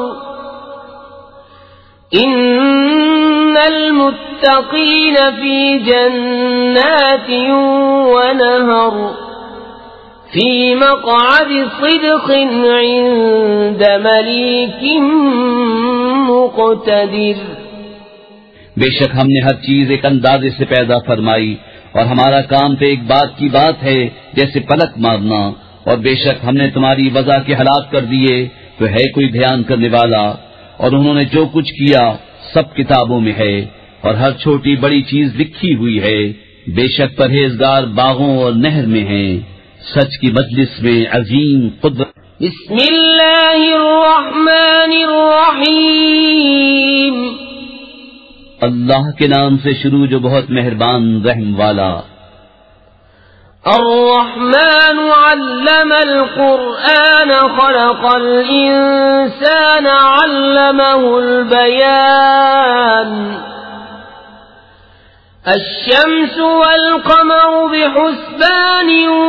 إِنَّ الْمُتَّقِينَ فِي جَنَّاتٍ وَنَهَرٍ فِي مَقْعَدِ صِدْقٍ عِندَ مَلِيكٍ مُقْتَدِرٍ. بے شک ہم نے ہر چیز ایک اندازے سے پیدا فرمائی، اور ہمارا کام تو ایک بات کی بات ہے جیسے پلک مارنا. اور بے شک ہم نے تمہاری وضع کے ہلاک کر دیے تو ہے کوئی دھیان کرنے والا. اور انہوں نے جو کچھ کیا سب کتابوں میں ہے، اور ہر چھوٹی بڑی چیز لکھی ہوئی ہے. بے شک پرہیزگار باغوں اور نہر میں ہیں، سچ کی مجلس میں عظیم قدرت. بسم اللہ الرحمن الرحیم. اللہ کے نام سے شروع جو بہت مہربان رحم والا. الرحمن علم القرآن خلق الإنسان علمه البيان. الشمس والقمر بحسبان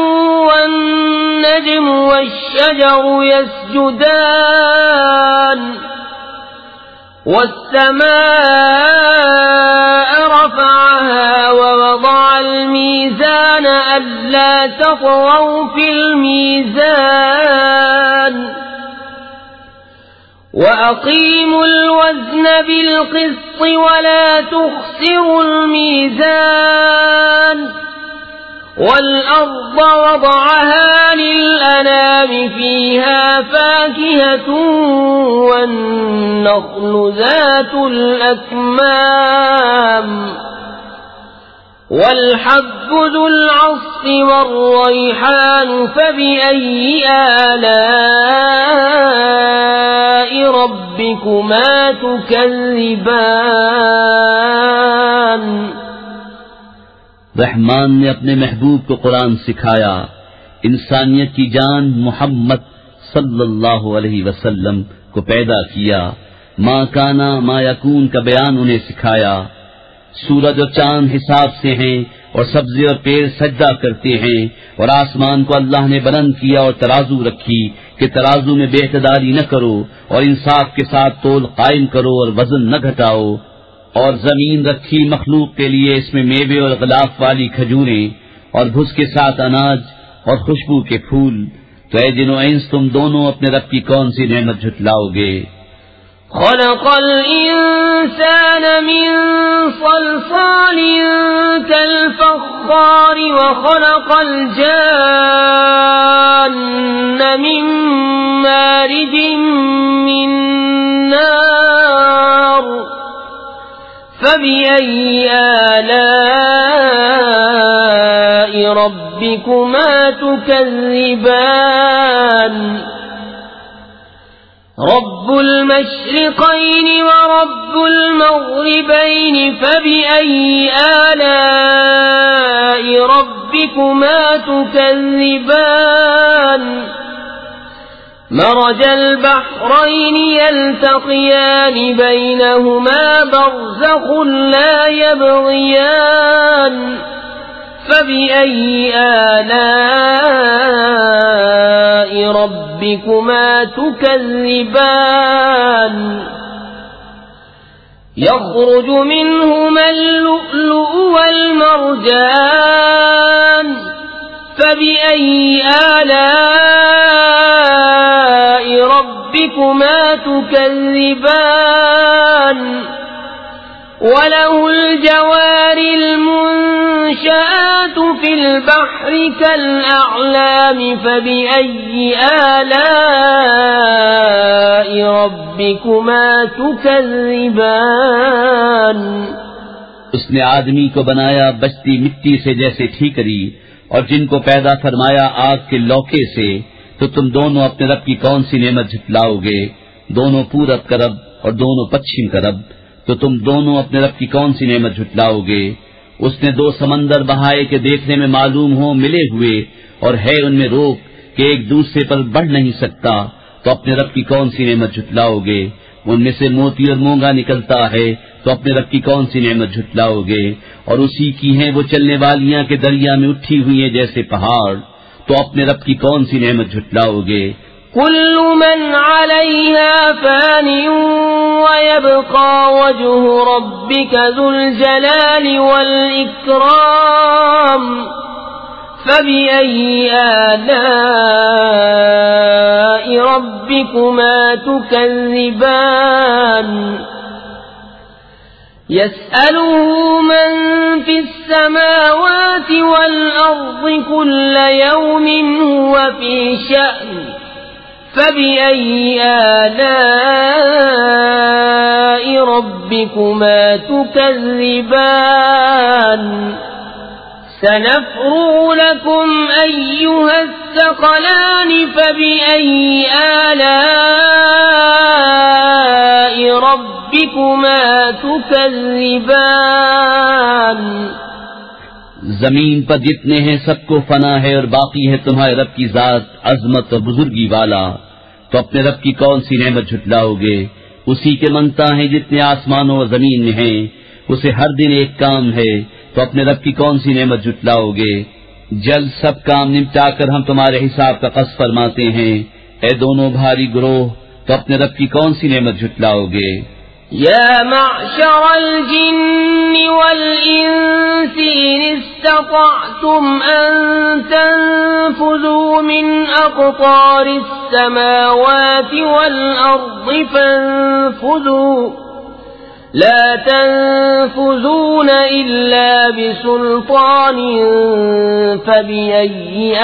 والنجم والشجر يسجدان والسماء رفعها ووضع الميزان ألا تطغوا في الميزان وأقيموا الوزن بالقسط ولا تخسروا الميزان والأرض وضعها للأنام فيها فاكهة والنخل ذات الأكمام والحب ذو العصف والريحان فبأي آلاء ربكما تكذبان. رحمان نے اپنے محبوب کو قرآن سکھایا، انسانیت کی جان محمد صلی اللہ علیہ وسلم کو پیدا کیا. ما کانا ما یکون کا بیان انہیں سکھایا. سورج اور چاند حساب سے ہیں اور سبزے اور پیڑ سجدہ کرتے ہیں. اور آسمان کو اللہ نے بلند کیا اور ترازو رکھی کہ ترازو میں بے اعتدالی نہ کرو اور انصاف کے ساتھ تول قائم کرو اور وزن نہ گھٹاؤ. اور زمین رکھی مخلوق کے لیے، اس میں میوے اور غلاف والی کھجوریں اور بھس کے ساتھ اناج اور خوشبو کے پھول. تو اے جن و انس تم دونوں اپنے رب کی کون سی نعمت جھٹلاؤ گے؟ خلق الإنسان من صلصال كالفخار وخلق الجان من مارج من نار فبأي آلاء ربكما تكذبان. رب المشرقين ورب المغربين فبأي آلاء ربكما تكذبان مرج البحرين يلتقيان بينهما برزخ لا يبغيان فبأي آلاء ربكما تكذبان يخرج منهما اللؤلؤ والمرجان فبأي آلاء ربكما تكذبان وله الجوار المنشآت في البحر كالأعلام فبأي آلاء ربكما تكذبان اس نے آدمی کو بنایا بچتی مٹی سے جیسے ٹھیکری، اور جن کو پیدا فرمایا آگ کے لوکے سے، تو تم دونوں اپنے رب کی کون سی نعمت جھٹلاؤ گے؟ دونوں پورب کا رب اور دونوں پچھم کا رب، تو تم دونوں اپنے رب کی کون سی نعمت جھٹلاؤ گے؟ اس نے دو سمندر بہائے کہ دیکھنے میں معلوم ہو ملے ہوئے، اور ہے ان میں روک کہ ایک دوسرے پر بڑھ نہیں سکتا، تو اپنے رب کی کون سی نعمت جھٹلاؤ گے؟ ان میں سے موتی اور مونگا نکلتا ہے، تو اپنے رب کی کون سی نعمت جھٹلاؤ گے؟ اور اسی کی ہیں وہ چلنے والیاں کہ دریا میں اٹھی ہوئی ہیں جیسے پہاڑ، تو اپنے رب کی کون سی نعمت جھٹلاؤ گے؟ كل من عليها فان ويبقى وجه ربك ذو الجلال والإكرام فبأي آلاء ربكما تكذبان يسأله من في السماوات والأرض كل يوم هو في شأن فبأي آلاء ربكما تكذبان سنفرغ لكم أيها الثقلان فبأي آلاء ربكما تكذبان زمین پر جتنے ہیں سب کو فنا ہے، اور باقی ہے تمہارے رب کی ذات عظمت اور بزرگی والا، تو اپنے رب کی کون سی نعمت جھٹلاؤ گے؟ اسی کے منتا ہیں جتنے آسمانوں اور زمین میں ہیں، اسے ہر دن ایک کام ہے، تو اپنے رب کی کون سی نعمت جھٹلاؤ گے؟ جلد سب کام نمٹا کر ہم تمہارے حساب کا قص فرماتے ہیں، اے دونوں بھاری گروہ، تو اپنے رب کی کون سی نعمت جھٹلاؤ گے؟ يا معشر الجن والإنس إن استطعتم أن تنفذوا من أقطار السماوات والأرض فانفذوا لا تنفذون إلا بسلطان فبأي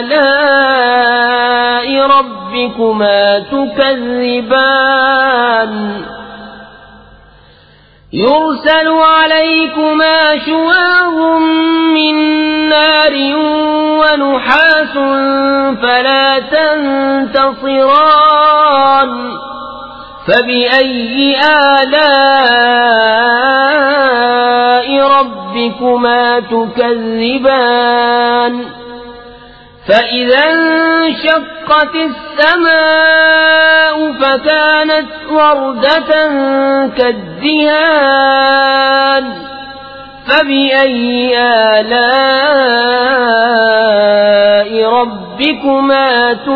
آلاء ربكما تكذبان يرسل عليكما شواظ من نار ونحاس فلا تنتصران فبأي آلاء ربكما تكذبان فإذا انشقت السماء فكانت وردة كالدهان فبأي آلاء ربكما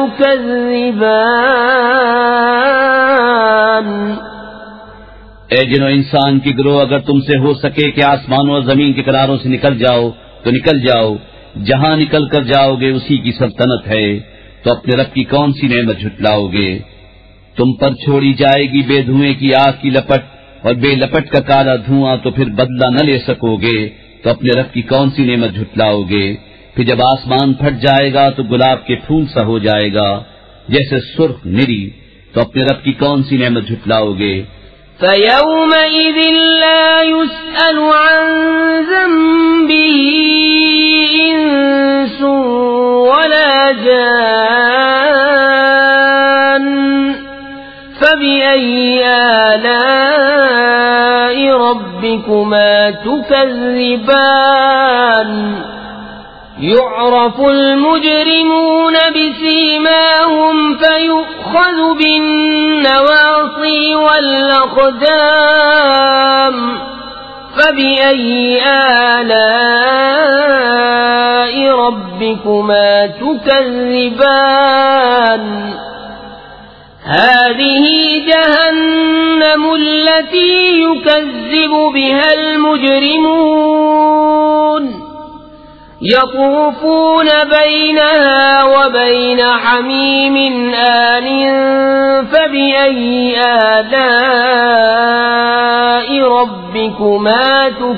تكذبان اے جنو انسان کی گروہ، اگر تم سے ہو سکے کہ آسمانوں اور زمین کے کناروں سے نکل جاؤ تو نکل جاؤ، جہاں نکل کر جاؤ گے اسی کی سلطنت ہے، تو اپنے رب کی کون سی نعمت جھٹلاؤ گے؟ تم پر چھوڑی جائے گی بے دھوئیں کی آگ کی لپٹ اور بے لپٹ کا کالا دھواں، تو پھر بدلہ نہ لے سکو گے، تو اپنے رب کی کون سی نعمت جھٹلاؤ گے؟ پھر جب آسمان پھٹ جائے گا تو گلاب کے پھول سا ہو جائے گا جیسے سرخ نری، تو اپنے رب کی کون سی نعمت جھٹلاؤ گے؟ فَيَوْمَئِذٍ لَا يُسْأَلُ عَنْ ذَنبِهِ إِنسٌ وَلَا جَانٌّ فبأي آلاء ربكما تكذبان يعرف المجرمون بسيماهم فيؤخذ بالنواصي والأقدام فبأي آلاء ربكما تكذبان هذه جهنم التي يكذب بها المجرمون يطوفون بينها وبين حميم آن فبأي آلاء ربكما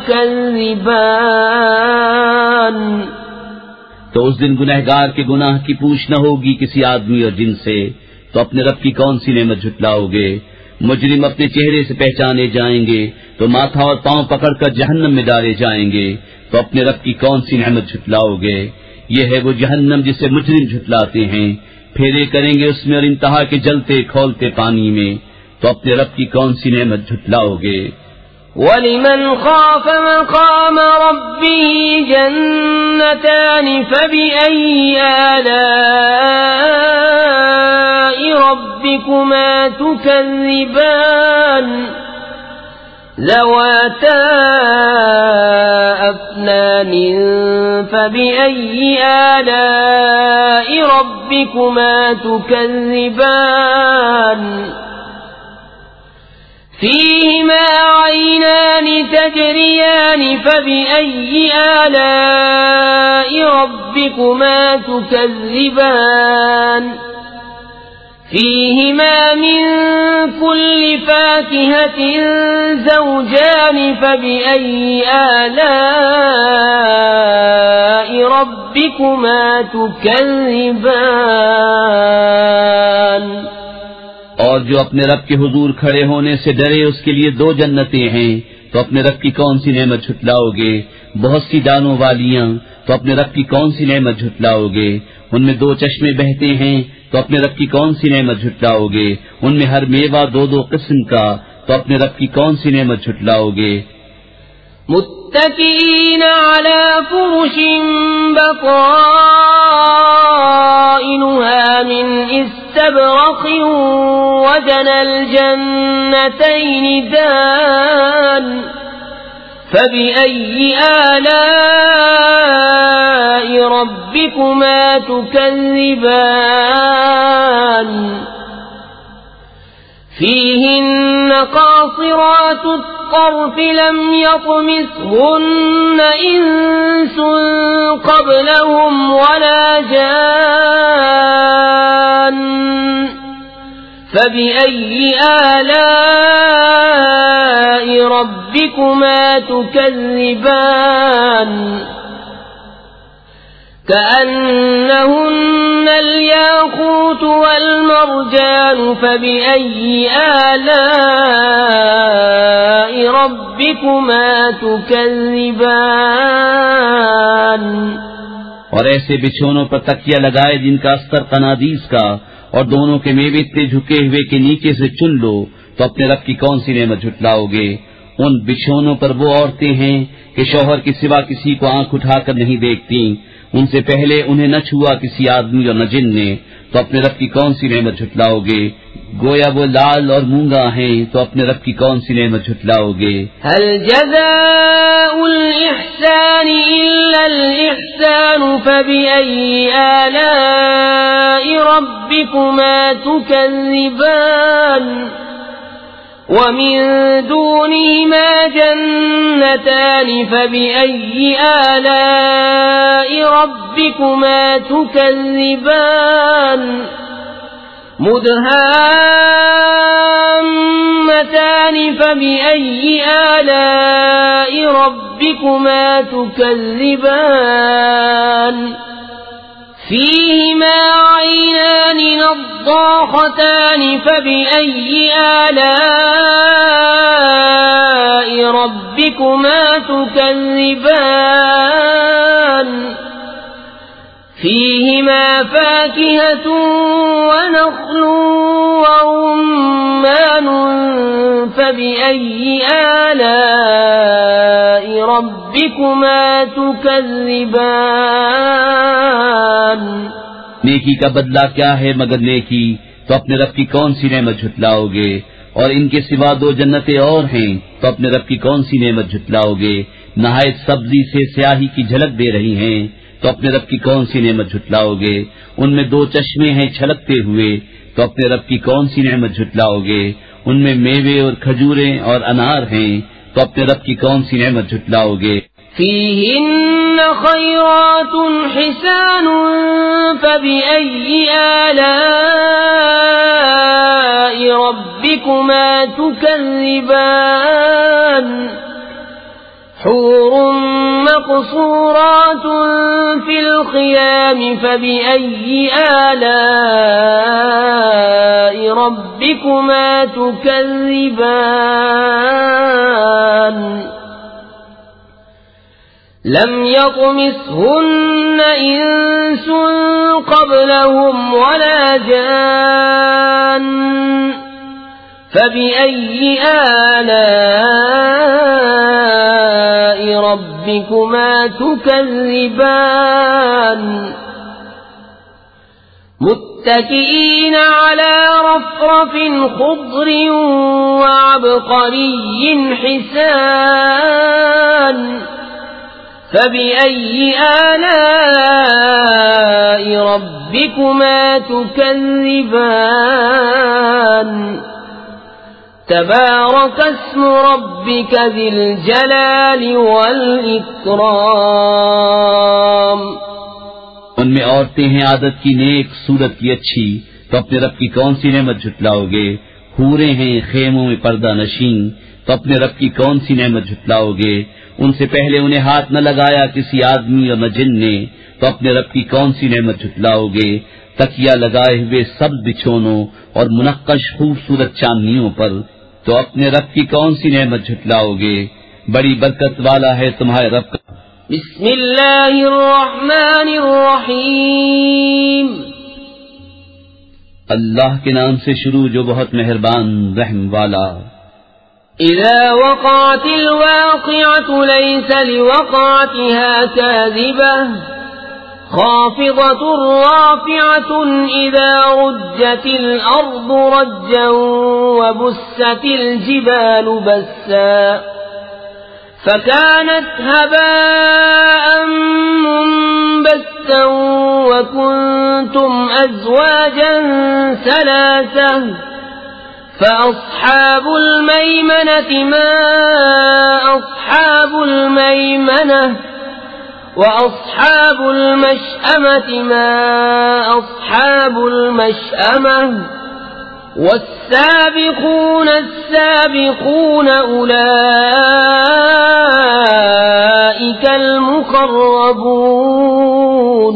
تكذبان تو اس دن گنہگار کے گناہ کی پوچھ نہ ہوگی کسی آدمی اور جن سے، تو اپنے رب کی کون سی نعمت جھٹلاؤ گے؟ مجرم اپنے چہرے سے پہچانے جائیں گے تو ماتھا اور پاؤں پکڑ کر جہنم میں ڈالے جائیں گے، تو اپنے رب کی کون سی نعمت جھٹلاؤ گے؟ یہ ہے وہ جہنم جسے مجرم جھٹلاتے ہیں، پھیرے کریں گے اس میں اور انتہا کے جلتے کھولتے پانی میں، تو اپنے رب کی کون سی نعمت جھٹلاؤ گے؟ وَلِمَنْ خَافَ مَقَامَ رَبِّهِ جَنَّتَانِ فَبِأَيِّ آلَاءِ رَبِّكُمَا تُكَذِّبَانِ ذَوَاتَا أَفْنَانٍ فَبِأَيِّ آلَاءِ رَبِّكُمَا تُكَذِّبَانِ فيهما عينان تجريان فبأي آلاء ربكما تكذبان فيهما من كل فاكهة زوجان فبأي آلاء ربكما تكذبان اور جو اپنے رب کے حضور کھڑے ہونے سے ڈرے اس کے لیے دو جنتیں ہیں، تو اپنے رب کی کون سی نعمت جھٹلاؤ گے؟ بہت سی دانوں والیاں، تو اپنے رب کی کون سی نعمت جھٹلاؤ گے؟ ان میں دو چشمے بہتے ہیں، تو اپنے رب کی کون سی نعمت جھٹلاؤ گے؟ ان میں ہر میوہ دو دو قسم کا، تو اپنے رب کی کون سی نعمت جھٹلاؤ گے؟ متكئين على فرش بطائنها من استبرق وجنى الجنتين دان فبأي آلاء ربكما تكذبان فيهن قاصرات الطرف لم يطمثهن إنس قبلهم ولا جان فبأي آلاء ربكما تكذبان كأنهن الياقوت والمرجان فبأي آلاء ربكما تكذبان اور ایسے بچھونوں پر تکیہ لگائے جن کا استر قنادیس کا، اور دونوں کے میوے اتنے جھکے ہوئے کہ نیچے سے چن لو، تو اپنے رب کی کون سی نعمت جھٹلاؤ گے؟ ان بچھونوں پر وہ عورتیں ہیں کہ شوہر کے سوا کسی کو آنکھ اٹھا کر نہیں دیکھتی، ان سے پہلے انہیں نہ چھوا کسی آدمی اور نہ جن نے، تو اپنے رب کی کون سی نعمت جھٹلاؤ گے؟ گویا وہ لال اور مونگا ہیں، تو اپنے رب کی کون سی نعمت جھٹلاؤ گے؟ هل جزاء الإحسان إلا الإحسان فبأي آلاء ربكما تكذبان ومن دونهما جنتان فبأي آلاء ربكما تكذبان مدهامتان فبأي آلاء ربكما تكذبان فيهما عينان نضاختان فبأي آلاء ربكما تكذبان فيهما فاكهة ونخل ورمان فبأي آلاء ربكما تكذبان؟ نیکی کا بدلہ کیا ہے مگر نیکی، تو اپنے رب کی کون سی نعمت جھٹلاؤ گے؟ اور ان کے سوا دو جنتیں اور ہیں، تو اپنے رب کی کون سی نعمت جھٹلاؤ گے؟ نہایت سبزی سے سیاہی کی جھلک دے رہی ہیں، تو اپنے رب کی کون سی نعمت جھٹلاؤ گے؟ ان میں دو چشمے ہیں چھلکتے ہوئے، تو اپنے رب کی کون سی نعمت جھٹلاؤ گے؟ ان میں میوے اور کھجوریں اور انار ہیں، تو اپنے رب کی کون سی نعمت جھٹلاؤ گے؟ فيهن خيرات حسان فبأي آلاء ربكما تكذبان؟ حور مقصورات في الخيام فبأي آلاء ربكما تكذبان؟ لم يطمثهن إنس قبلهم ولا جان فبأي آلاء ربكما تكذبان؟ متكئين على رفرف خضر وعبقري حسان فبأي آلاء ربكما تكذبان؟ تبارك اسم ربك ذي الجلال والإكرام۔ ان میں عورتیں ہیں عادت کی نیک، صورت کی اچھی، تو اپنے رب کی کون سی نعمت جھٹلاؤ گے؟ حوریں ہیں خیموں میں پردہ نشین، تو اپنے رب کی کون سی نعمت جھٹلاؤ گے؟ ان سے پہلے انہیں ہاتھ نہ لگایا کسی آدمی اور نہ جن نے، تو اپنے رب کی کون سی نعمت جھٹلاؤ گے؟ تکیا لگائے ہوئے سب بچھونوں اور منقش خوبصورت چاندنیوں پر، تو اپنے رب کی کون سی نعمت جھٹلاؤ گے؟ بڑی برکت والا ہے تمہارے رب کا۔ بسم اللہ الرحمن الرحیم۔ اللہ کے نام سے شروع جو بہت مہربان رحم والا۔ اذا وقعت الواقعة ليس لوقعتها كاذبة خافضة رافعة إذا رجت الأرض رجا وبست الجبال بسا فكانت هباء منبثا وكنتم أزواجا ثلاثة فأصحاب الميمنة ما أصحاب الميمنة وأصحاب المشأمة ما أصحاب المشأمة والسابقون السابقون أولئك المقربون۔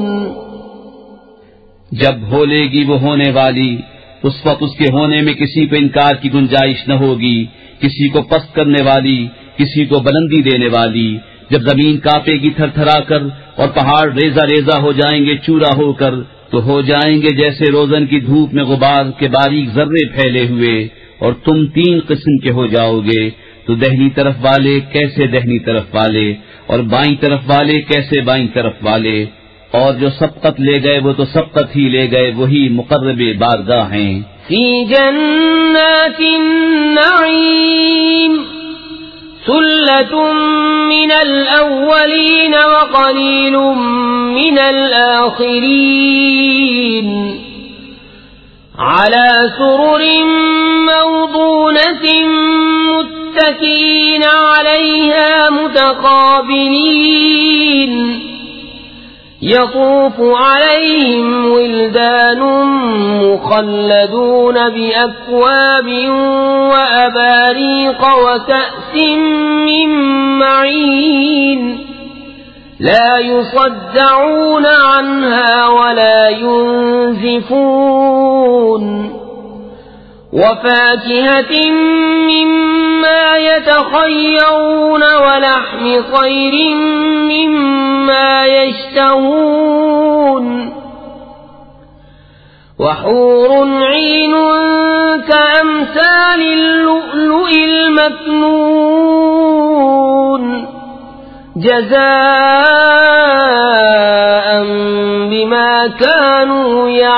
جب ہولے گی وہ ہونے والی، اس وقت اس کے ہونے میں کسی پہ انکار کی گنجائش نہ ہوگی، کسی کو پست کرنے والی، کسی کو بلندی دینے والی۔ جب زمین کانپے گی تھر تھرا کر اور پہاڑ ریزہ ریزہ ہو جائیں گے چورا ہو کر، تو ہو جائیں گے جیسے روزن کی دھوپ میں غبار کے باریک ذرے پھیلے ہوئے، اور تم تین قسم کے ہو جاؤ گے، تو دہنی طرف والے کیسے دہنی طرف والے، اور بائیں طرف والے کیسے بائیں طرف والے، اور جو سبقت لے گئے وہ تو سبقت ہی لے گئے، وہی مقرب بارگاہ ہیں۔ فی جنات النعیم ثلة من الأولين وقليل من الآخرين على سرر موضونة متكئين عليها متقابلين يطوف عليهم ولدان مخلدون بأكواب وأباريق وكأس من معين لا يصدعون عنها ولا ينزفون وفاكهة مما يتخيرون ولحم طير مما يشتهون وحور عين كأمثال اللؤلؤ المكنون جزاء بما كانوا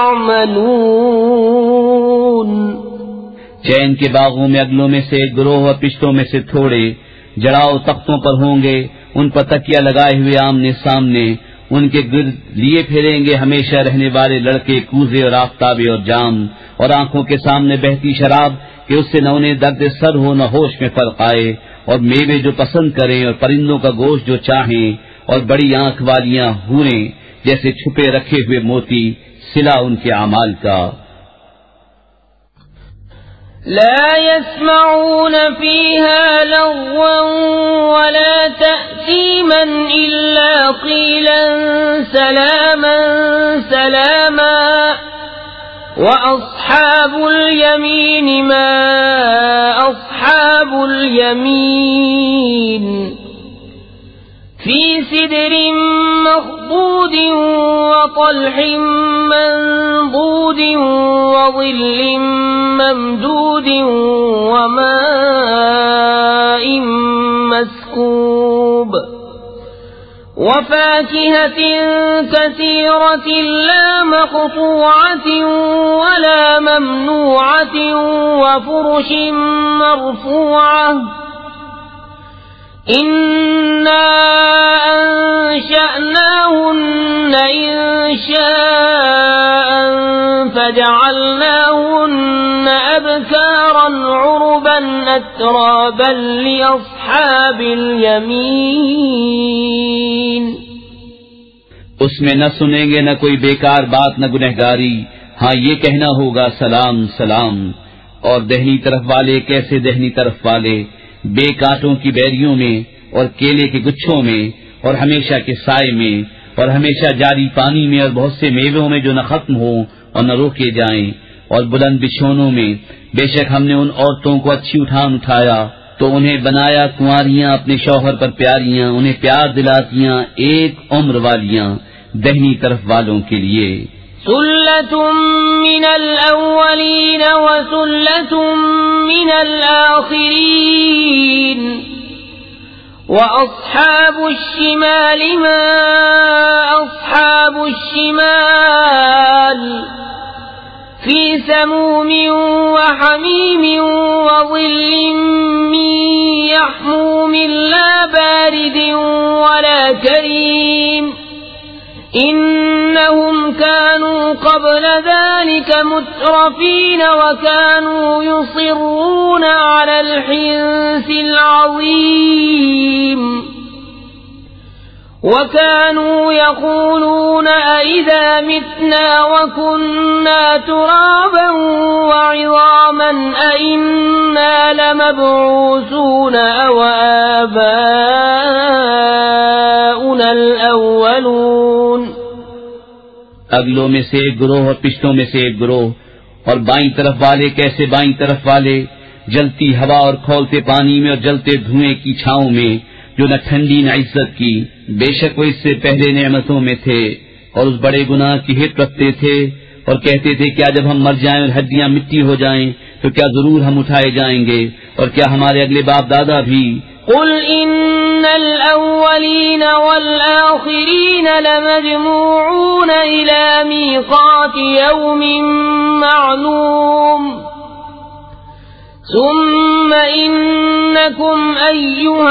يعملون. چین کے باغوں میں اگلوں میں سے ایک گروہ اور پشتوں میں سے تھوڑے جڑاؤ تختوں پر ہوں گے، ان پر تکیہ لگائے ہوئے آمنے سامنے، ان کے گرد لیے پھریں گے ہمیشہ رہنے والے لڑکے، کوزے اور آفتابے اور جام، اور آنکھوں کے سامنے بہتی شراب کہ اس سے نہ انہیں درد سر ہو نہ ہوش میں فرق آئے، اور میوے جو پسند کریں اور پرندوں کا گوشت جو چاہیں، اور بڑی آنکھ والیاں حوریں جیسے چھپے رکھے ہوئے موتی، صلہ ان کے اعمال کا. لا يسمعون فيها لغوا ولا تأثيما إلا قيلا سلاما سلاما وأصحاب اليمين ما أصحاب اليمين في سدر مخضود وطلح منضود وظل ممدود وماء مسكوب وفاكهة كثيرة لا مقطوعة ولا ممنوعة وفرش مرفوعة إنا أنشأناهن إنشاء فجعلناهن أبكارا عربا أترابا لأصحاب اليمين. اس میں نہ سنیں گے نہ کوئی بیکار بات نہ گنہگاری، ہاں یہ کہنا ہوگا سلام سلام. اور دہنی طرف والے کیسے دہنی طرف والے، بے کانٹوں کی بیریوں میں اور کیلے کے گچھوں میں اور ہمیشہ کے سائے میں اور ہمیشہ جاری پانی میں اور بہت سے میووں میں جو نہ ختم ہوں اور نہ روکے جائیں، اور بلند بچھونوں میں. بے شک ہم نے ان عورتوں کو اچھی اٹھان اٹھایا تو انہیں بنایا کنواریاں اپنے شوہر پر پیاریاں، انہیں پیار دلاتیاں ایک عمر والیاں دہنی طرف والوں کے لیے. ثلة من الأولين وثلة من الآخرين وأصحاب الشمال ما أصحاب الشمال في سموم وحميم وظل من يحموم لا بارد ولا كريم إنهم كانوا قبل ذلك مترفين وكانوا يصرون على الحنث العظيم وكانوا يقولون أئذا متنا وكنا ترابا وعظاما أئنا لمبعوثون أو آباؤنا الأولون. اگلوں میں سے ایک گروہ اور پشتوں میں سے ایک گروہ، اور بائیں طرف والے کیسے بائیں طرف والے، جلتی ہوا اور کھولتے پانی میں اور جلتے دھوئیں کی چھاؤں میں جو نہ ٹھنڈی نہ عزت کی. بے شک وہ اس سے پہلے نعمتوں میں تھے اور اس بڑے گناہ کی ہٹ رکھتے تھے اور کہتے تھے کیا جب ہم مر جائیں اور ہڈیاں مٹی ہو جائیں تو کیا ضرور ہم اٹھائے جائیں گے، اور کیا ہمارے اگلے باپ دادا بھی. قل ان الاولین والآخرین لمجموعون الى میقات یوم معلوم ثم انکم ایها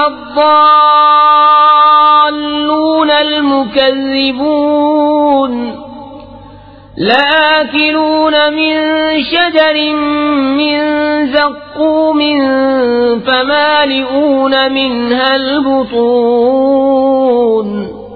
الضالون المکذبون لآکلون من شجر من زقوم فمالئون منها البطون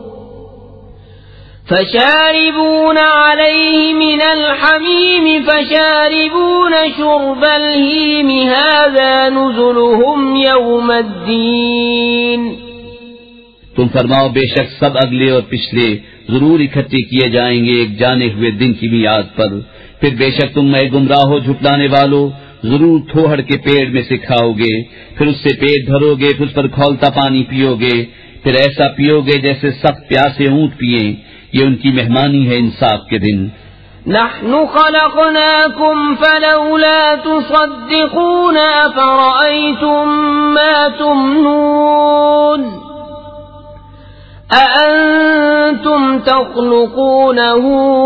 فشاربون عليه من الحميم فشاربون شرب الهيم هذا نزلهم يوم الدين. تم فرماؤ بے شک سب اگلے اور پچھلے ضرور اکٹھے کیے جائیں گے ایک جانے ہوئے دن کی میعاد پر. پھر بے شک تم اے گمراہ ہو جھٹلانے والو ضرور تھوہڑ کے پیڑ میں سے کھاؤ گے، پھر اس سے پیٹ بھرو گے، پھر اس پر کھولتا پانی پیو گے، پھر ایسا پیو گے جیسے سخت پیاسے اونٹ پیئیں۔ یہ ان کی مہمانی ہے انصاف کے دن۔ نحن خلقناكم فلولا تصدقون أفرأيتم ما تمنون أأنتم تخلقونه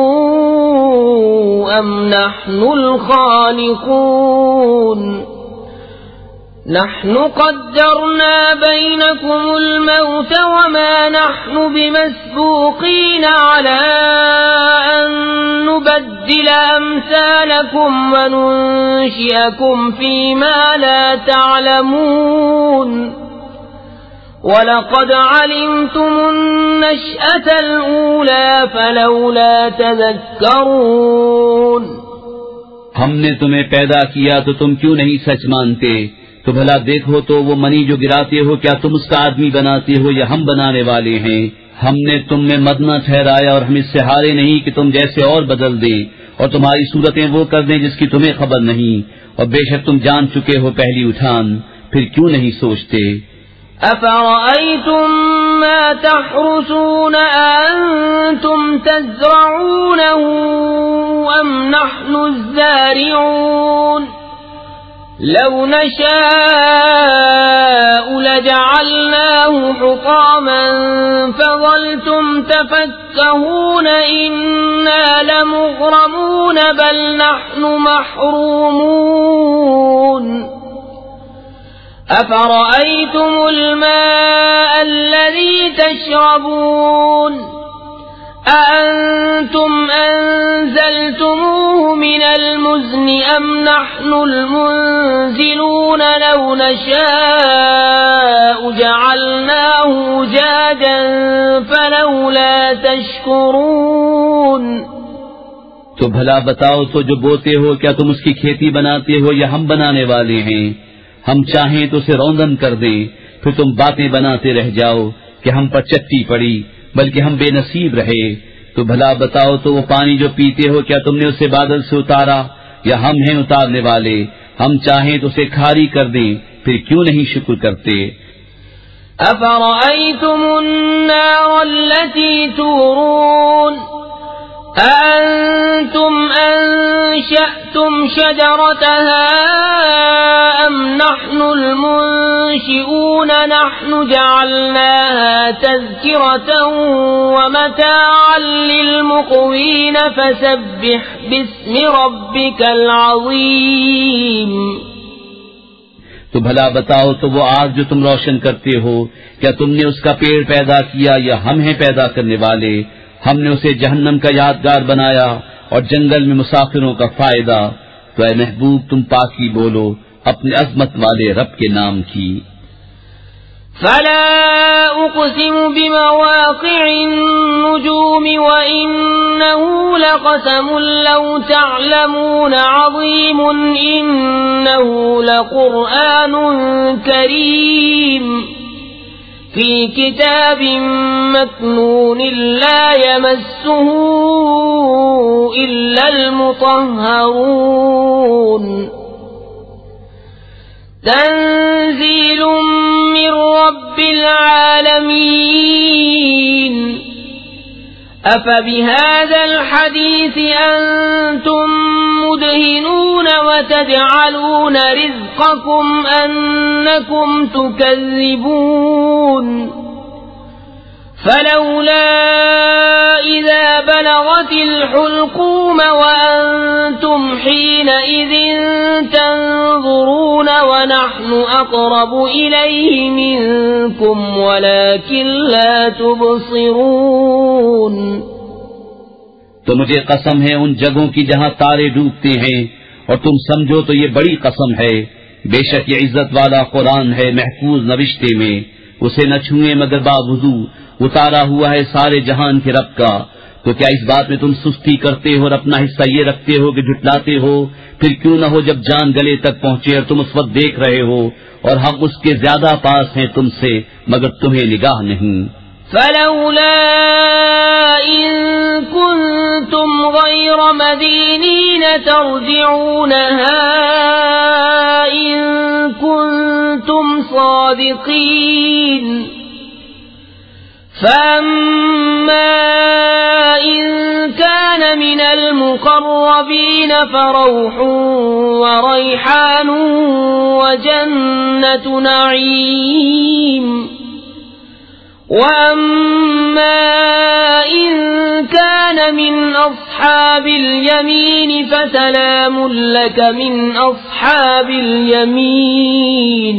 أم نحن الخالقون نحن قدرنا بينكم الموت وما نحن بمسبوقين على أن نبدل أمثالكم وننشئكم فيما لا تعلمون وَلَقَدْ عَلِمْتُمُ النَّشْأَةَ الْأُولَى فَلَوْلَا تَذَكَّرُونَ ہم نے تمہیں پیدا کیا تو تم کیوں نہیں سچ مانتے؟ تو بھلا دیکھو تو وہ منی جو گراتے ہو، کیا تم اس کا آدمی بناتے ہو یا ہم بنانے والے ہیں؟ ہم نے تم میں مدنہ ٹھہرایا اور ہم اس سے ہارے نہیں کہ تم جیسے اور بدل دیں اور تمہاری صورتیں وہ کر دیں جس کی تمہیں خبر نہیں، اور بے شک تم جان چکے ہو پہلی اٹھان، پھر کیوں نہیں سوچتے؟ أَفَرَأَيْتُم مَّا تَحْرُثُونَ أَأَنتُمْ تَزْرَعُونَهُ أَمْ نَحْنُ الزَّارِعُونَ لَوْ نَشَاءُ لَجَعَلْنَاهُ حُطَامًا فَظَلْتُمْ تَفَكَّهُونَ إِنَّا لَمُغْرَمُونَ بَلْ نَحْنُ مَحْرُومُونَ أَفَرَأَيْتُمُ الْمَاءَ الَّذِي تَشْرَبُونَ أَأَنتُمْ أَنزَلْتُمُوهُ مِنَ الْمُزْنِ أَمْ نَحْنُ الْمُنزِلُونَ لَوْ نَشَاءُ جَعَلْنَاهُ أُجَاجًا فَلَوْلَا تَشْكُرُونَ تو بھلا بتاؤ تو جو بوتے ہو کیا تم اس کی کھیتی بناتے ہو یا ہم بنانے والے ہیں؟ ہم چاہیں تو اسے روندن کر دیں، پھر تم باتیں بناتے رہ جاؤ کہ ہم پر چٹی پڑی، بلکہ ہم بے نصیب رہے۔ تو بھلا بتاؤ تو وہ پانی جو پیتے ہو کیا تم نے اسے بادل سے اتارا یا ہم ہیں اتارنے والے؟ ہم چاہیں تو اسے کھاری کر دیں، پھر کیوں نہیں شکر کرتے؟ أَفَرَأَيْتُمُ النَّارَ الَّتِي تُورُونَ أَأَنتُمْ أَنشَأْتُمْ شَجَرَتَهَا أَمْ نَحْنُ الْمُنشِئُونَ نَحْنُ جَعَلْنَاهَا تَذْكِرَةً وَمَتَاعًا لِّلْمُقْوِينَ فَسَبِّحْ بِاسْمِ رَبِّكَ الْعَظِيمِ تو بھلا بتاؤ تو وہ آگ جو تم روشن کرتے ہو کیا تم نے اس کا پیڑ پیدا کیا یا ہم ہیں پیدا کرنے والے؟ ہم نے اسے جہنم کا یادگار بنایا اور جنگل میں مسافروں کا فائدہ۔ تو اے محبوب تم پاکی بولو اپنے عظمت والے رب کے نام کی۔ فلا اقسم بمواقع النجوم وإنه لقسم لو تعلمون عظيم إنه لقرآن كريم في كتاب مكنون لا يمسه إلا المطهرون تنزيل من رب العالمين أفبهذا الحديث أنتم مدهنون وتجعلون رزقكم أنكم تكذبون فلولا إذا بلغت الحلقوم وأنتم حينئذ تنظرون ونحن أقرب إليه منكم ولكن لا تبصرون تو مجھے قسم ہے ان جگہوں کی جہاں تارے ڈوبتے ہیں، اور تم سمجھو تو یہ بڑی قسم ہے۔ بے شک یہ عزت والا قرآن ہے محفوظ نوشتے میں، اسے نہ چھوئیں مگر باوضو، اتارا ہوا ہے سارے جہان کے رب کا۔ تو کیا اس بات میں تم سستی کرتے ہو اور اپنا حصہ یہ رکھتے ہو کہ جھٹلاتے ہو؟ پھر کیوں نہ ہو جب جان گلے تک پہنچے اور تم اس وقت دیکھ رہے ہو، اور ہم اس کے زیادہ پاس ہیں تم سے مگر تمہیں نگاہ نہیں۔ فلولا إن كنتم غير غير مدينين ترجعونها إن كنتم صادقين فأما إن كان من المقربين فروح وريحان وجنة نعيم وأما إن كان من أصحاب اليمين فسلام لك من أصحاب اليمين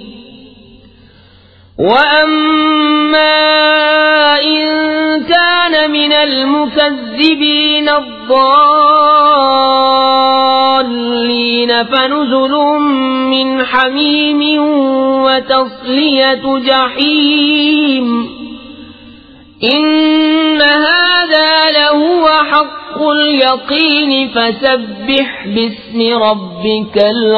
وأما إن كان من المكذبين الضالين فنزل من حميم وتصلية جحيم إن هذا لهو حق اليقين فسبح باسم ربك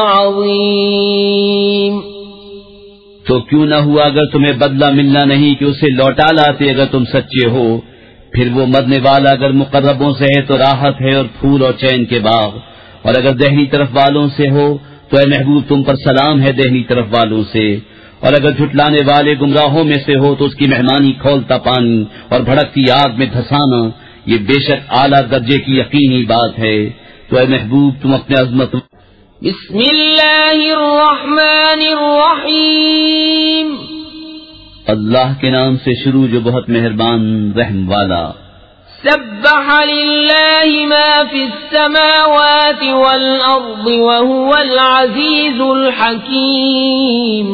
العظيم. تو کیوں نہ ہوا اگر تمہیں بدلہ ملنا نہیں کہ اسے لوٹا لاتے اگر تم سچے ہو. پھر وہ مرنے والا اگر مقربوں سے ہے تو راحت ہے اور پھول اور چین کے باغ، اور اگر دہنی طرف والوں سے ہو تو اے محبوب تم پر سلام ہے دہنی طرف والوں سے، اور اگر جھٹلانے والے گمراہوں میں سے ہو تو اس کی مہمانی کھولتا پانی اور بھڑکتی آگ میں دھسانا، یہ بے شک اعلیٰ درجے کی یقینی بات ہے. تو اے محبوب تم اپنے عظمت. بسم اللہ الرحمن الرحیم. اللہ کے نام سے شروع جو بہت مہربان رحم والا. سبح للہ ما فی السماوات والارض وهو العزیز الحکیم.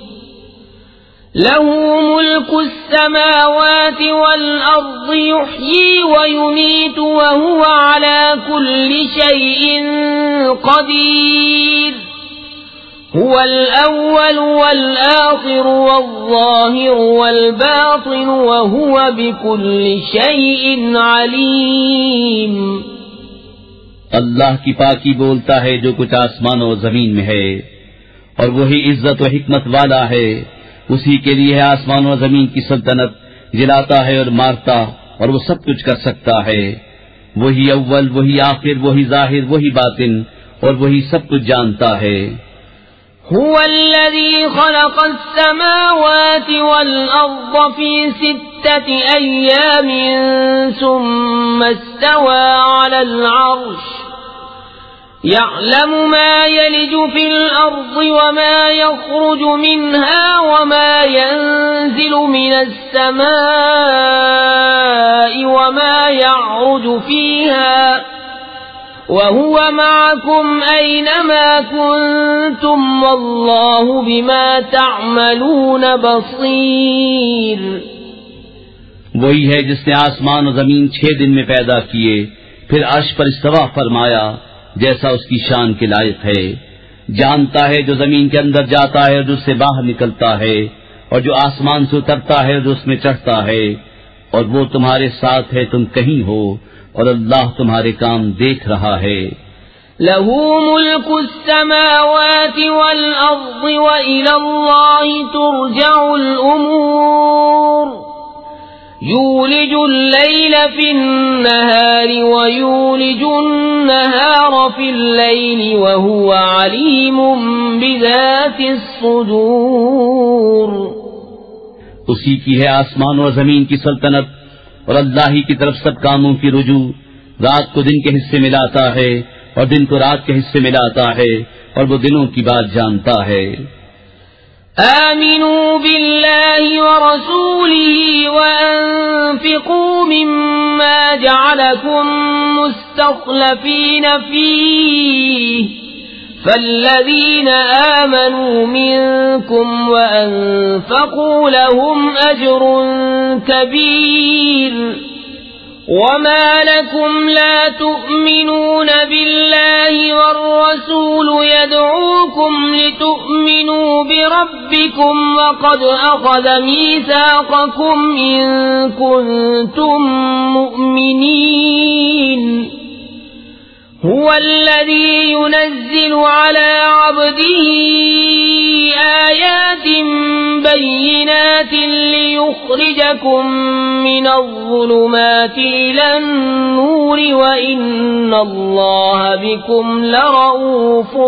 له ملك السماوات والأرض يحيي ويميت وهو على كل شيء قدير. هو الأول والآخر والظاهر والباطن وهو بكل شيء عليم. اللہ کی پاکی بولتا ہے جو کچھ آسمان و زمین میں ہے، اور وہی عزت و حکمت والا ہے. اسی کے لیے ہے آسمان و زمین کی سلطنت، جلاتا ہے اور مارتا، اور وہ سب کچھ کر سکتا ہے. وہی اول، وہی آخر، وہی ظاہر، وہی باطن، اور وہی سب کچھ جانتا ہے. هو الذي خلق السماوات والأرض في ستة أيام ثم استوى على العرش يعلم ما يلج في الأرض وما يخرج منها وما ينزل من السماء وما يعرج فيها وهو معكم أينما كنتم والله بما تعملون بصير. وہی ہے جس نے آسمان و زمین چھ دن میں پیدا کیے، پھر عرش پر استوا فرمایا جیسا اس کی شان کے لائق ہے. جانتا ہے جو زمین کے اندر جاتا ہے اور جو اس سے باہر نکلتا ہے، اور جو آسمان سے اترتا ہے اور جو اس میں چڑھتا ہے، اور وہ تمہارے ساتھ ہے تم کہیں ہو، اور اللہ تمہارے کام دیکھ رہا ہے. له ملك السماوات والأرض وإلى الله ترجع الأمور. يولج الليل في النهار ويولج النهار في الليل وهو عليم بذات الصدور. اسی کی ہے آسمان اور زمین کی سلطنت، اور اللہ ہی کی طرف سب کاموں کی رجوع. رات کو دن کے حصے میں لاتا ہے اور دن کو رات کے حصے میں لاتا ہے، اور وہ دنوں کی بات جانتا ہے. آمنوا بالله ورسوله وأنفقوا مما جعلكم مستخلفين فيه فالذين آمنوا منكم وأنفقوا لهم أجر كبير. وما لكم لا تؤمنون بالله والرسول يدعوكم لتؤمنوا بربكم وقد أخذ ميثاقكم إن كنتم مؤمنين. هو الذي ينزل على عبده آيات بينات ليخرجكم من الظلمات إلى النور وإن الله بكم لرؤوف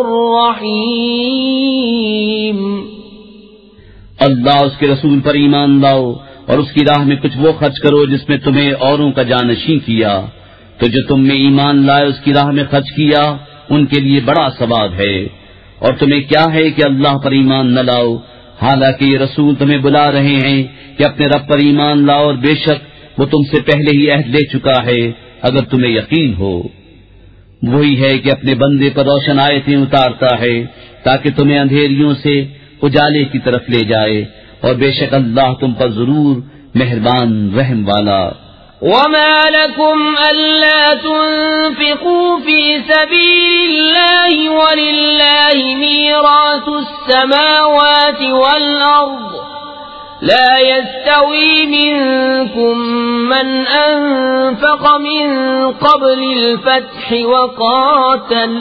رحيم۔ اللہ اس کے رسول پر ایمان لاؤ اور اس کی راہ میں کچھ وہ خرچ کرو جس میں تمہیں اوروں کا جانشین کیا، تو جو تم میں ایمان لائے اس کی راہ میں خرچ کیا ان کے لیے بڑا ثواب ہے۔ اور تمہیں کیا ہے کہ اللہ پر ایمان نہ لاؤ، حالانکہ یہ رسول تمہیں بلا رہے ہیں کہ اپنے رب پر ایمان لاؤ، اور بے شک وہ تم سے پہلے ہی عہد لے چکا ہے اگر تمہیں یقین ہو۔ وہی ہے کہ اپنے بندے پر روشن آیتیں اتارتا ہے تاکہ تمہیں اندھیریوں سے اجالے کی طرف لے جائے، اور بے شک اللہ تم پر ضرور مہربان رحم والا۔ وما لكم ألا تنفقوا في سبيل الله ولله ميراث السماوات والأرض لا يستوي منكم من أنفق من قبل الفتح وقاتل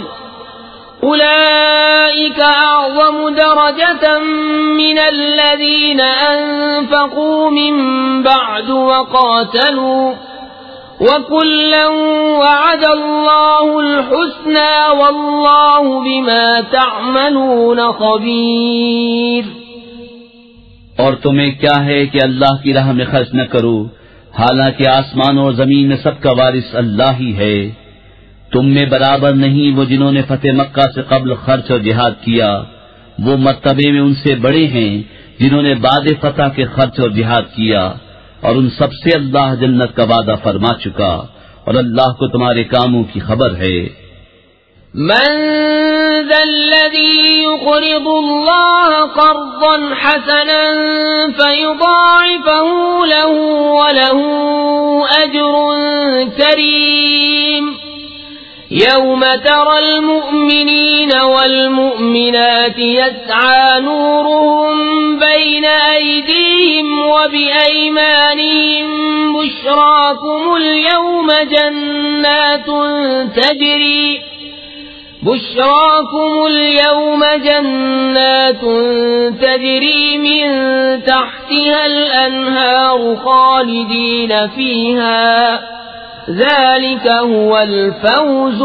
أولئك أعظم درجة من الذين أنفقوا من بعد وقاتلوا وكلا وعد الله الحسنى والله بما تعملون خبير۔ اور تمہیں کیا ہے کہ اللہ کی راہ میں خرچ نہ کرو، حالانکہ آسمان اور زمین میں سب کا وارث اللہ ہی ہے۔ تم میں برابر نہیں وہ جنہوں نے فتح مکہ سے قبل خرچ اور جہاد کیا، وہ مرتبے میں ان سے بڑے ہیں جنہوں نے بعد فتح کے خرچ اور جہاد کیا، اور ان سب سے اللہ جنت کا وعدہ فرما چکا، اور اللہ کو تمہارے کاموں کی خبر ہے۔ من ذا الذي يقرض الله قرضا حسنا فيضاعفه له وله أجر كريم يوم ترى المؤمنين والمؤمنات يسعى نورهم بين أيديهم وبأيمانهم بشراكم اليوم جنات تجري بشراكم اليوم جنات تجري من تحتها الأنهار خالدين فيها ذلك هو الفوز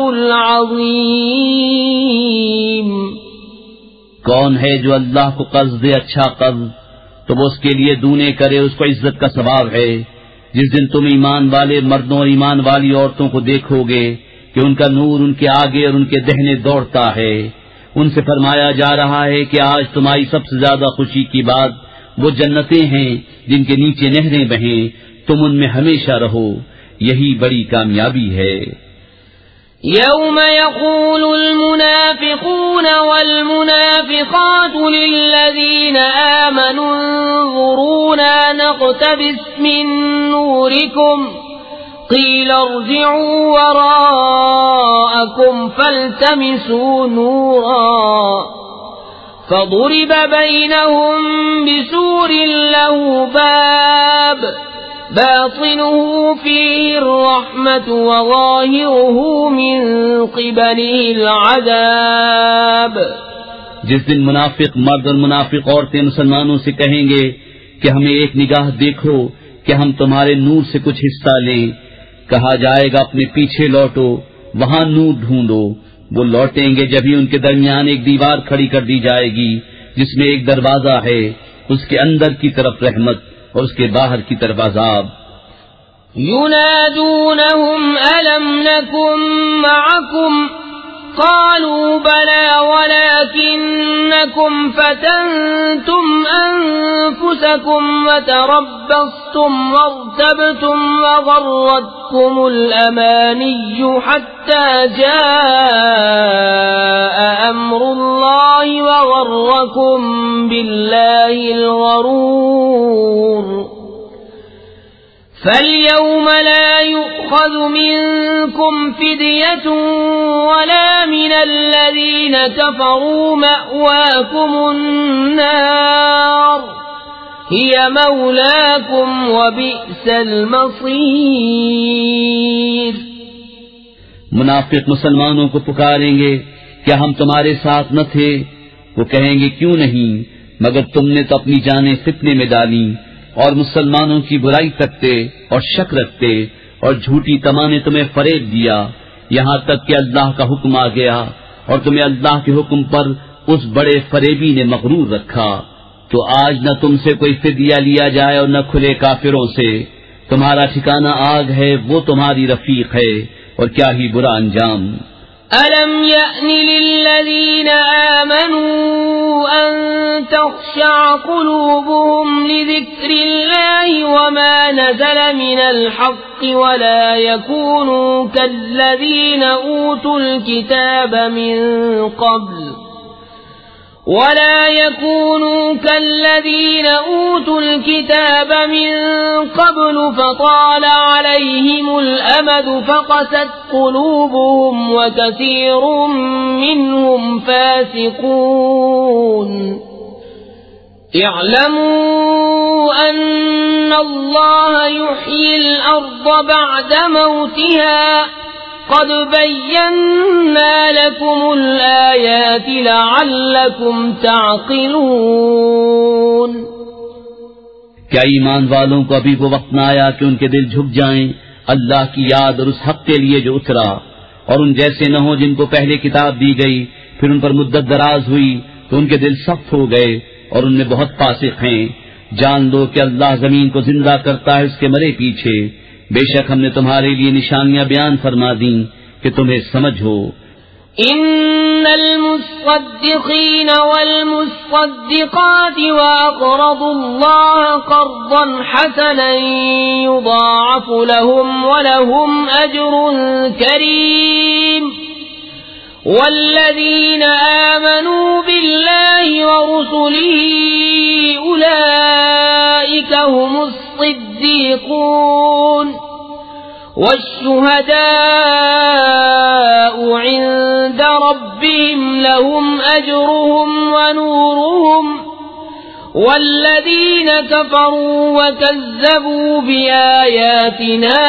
العظيم۔ کون ہے جو اللہ کو قرض دے اچھا قرض تو وہ اس کے لیے دونے کرے، اس کو عزت کا ثواب ہے۔ جس دن تم ایمان والے مردوں اور ایمان والی عورتوں کو دیکھو گے کہ ان کا نور ان کے آگے اور ان کے دہنے دوڑتا ہے، ان سے فرمایا جا رہا ہے کہ آج تمہاری سب سے زیادہ خوشی کی بات وہ جنتیں ہیں جن کے نیچے نہریں بہیں، تم ان میں ہمیشہ رہو، یہی بڑی کامیابی ہے۔ يوم يقول المنافقون والمنافقات للذين آمنوا انظرونا نقتبس من نوركم قيل ارجعوا وراءكم فالتمسوا نورا فضرب بينهم بسور له باب باطنه فيه الرحمة وظاهره من قبله العذاب۔ جس دن منافق مرد اور منافق عورتیں مسلمانوں سے کہیں گے کہ ہمیں ایک نگاہ دیکھو کہ ہم تمہارے نور سے کچھ حصہ لیں، کہا جائے گا اپنے پیچھے لوٹو، وہاں نور ڈھونڈو۔ وہ لوٹیں گے جبھی ان کے درمیان ایک دیوار کھڑی کر دی جائے گی جس میں ایک دروازہ ہے، اس کے اندر کی طرف رحمت اور اس کے باہر کی طرف عذاب۔ ينادونهم ألم نكن معكم قالوا بلى ولكنكم فتنتم أنفسكم وتربصتم وارتبتم وغرتكم الأماني حتى جاء أمر الله وغركم بالله الغرور فاليوم لا يؤخذ منكم فدية ولا من الذين كفروا مأواكم النار هي مولاكم وبئس المصير۔ منافق مسلمانوں کو پکاریں گے کیا ہم تمہارے ساتھ نہ تھے؟ وہ کہیں گے کیوں نہیں، مگر تم نے تو اپنی جانیں فتنے میں ڈالی اور مسلمانوں کی برائی کرتے اور شک رکھتے اور جھوٹی تمانے تمہیں فریب دیا، یہاں تک کہ اللہ کا حکم آ گیا اور تمہیں اللہ کے حکم پر اس بڑے فریبی نے مغرور رکھا۔ تو آج نہ تم سے کوئی فدیہ لیا جائے اور نہ کھلے کافروں سے، تمہارا ٹھکانہ آگ ہے، وہ تمہاری رفیق ہے، اور کیا ہی برا انجام۔ أَلَمْ يَأْنِ لِلَّذِينَ آمَنُوا أَن تَخْشَعَ قُلُوبُهُمْ لِذِكْرِ اللَّهِ وَمَا نَزَلَ مِنَ الْحَقِّ وَلَا يَكُونُوا كَالَّذِينَ أُوتُوا الْكِتَابَ مِن قَبْلُ ولا يكونوا كالذين أوتوا الكتاب من قبل فطال عليهم الأمد فقست قلوبهم وكثير منهم فاسقون اعلموا أن الله يحيي الأرض بعد موتها قد بينا لكم الآيات لعلكم تعقلون۔ کیا ایمان والوں کو ابھی وہ وقت نہ آیا کہ ان کے دل جھک جائیں اللہ کی یاد اور اس حق کے لیے جو اترا، اور ان جیسے نہ ہوں جن کو پہلے کتاب دی گئی پھر ان پر مدت دراز ہوئی تو ان کے دل سخت ہو گئے اور ان میں بہت فاسق ہیں۔ جان لو کہ اللہ زمین کو زندہ کرتا ہے اس کے مرے پیچھے، بے شک ہم نے تمہارے لیے نشانیاں بیان فرما دیں کہ تمہیں سمجھ ہو۔ ان المصدقین والمصدقات واقرضوا اللہ قرضا حسنا یضاعف لهم ولهم اجر کریم والذین آمنوا باللہ ورسلہ اولئک هم الصدیقون والشهداء عند ربهم لهم أجرهم ونورهم والذين كفروا وكذبوا بآياتنا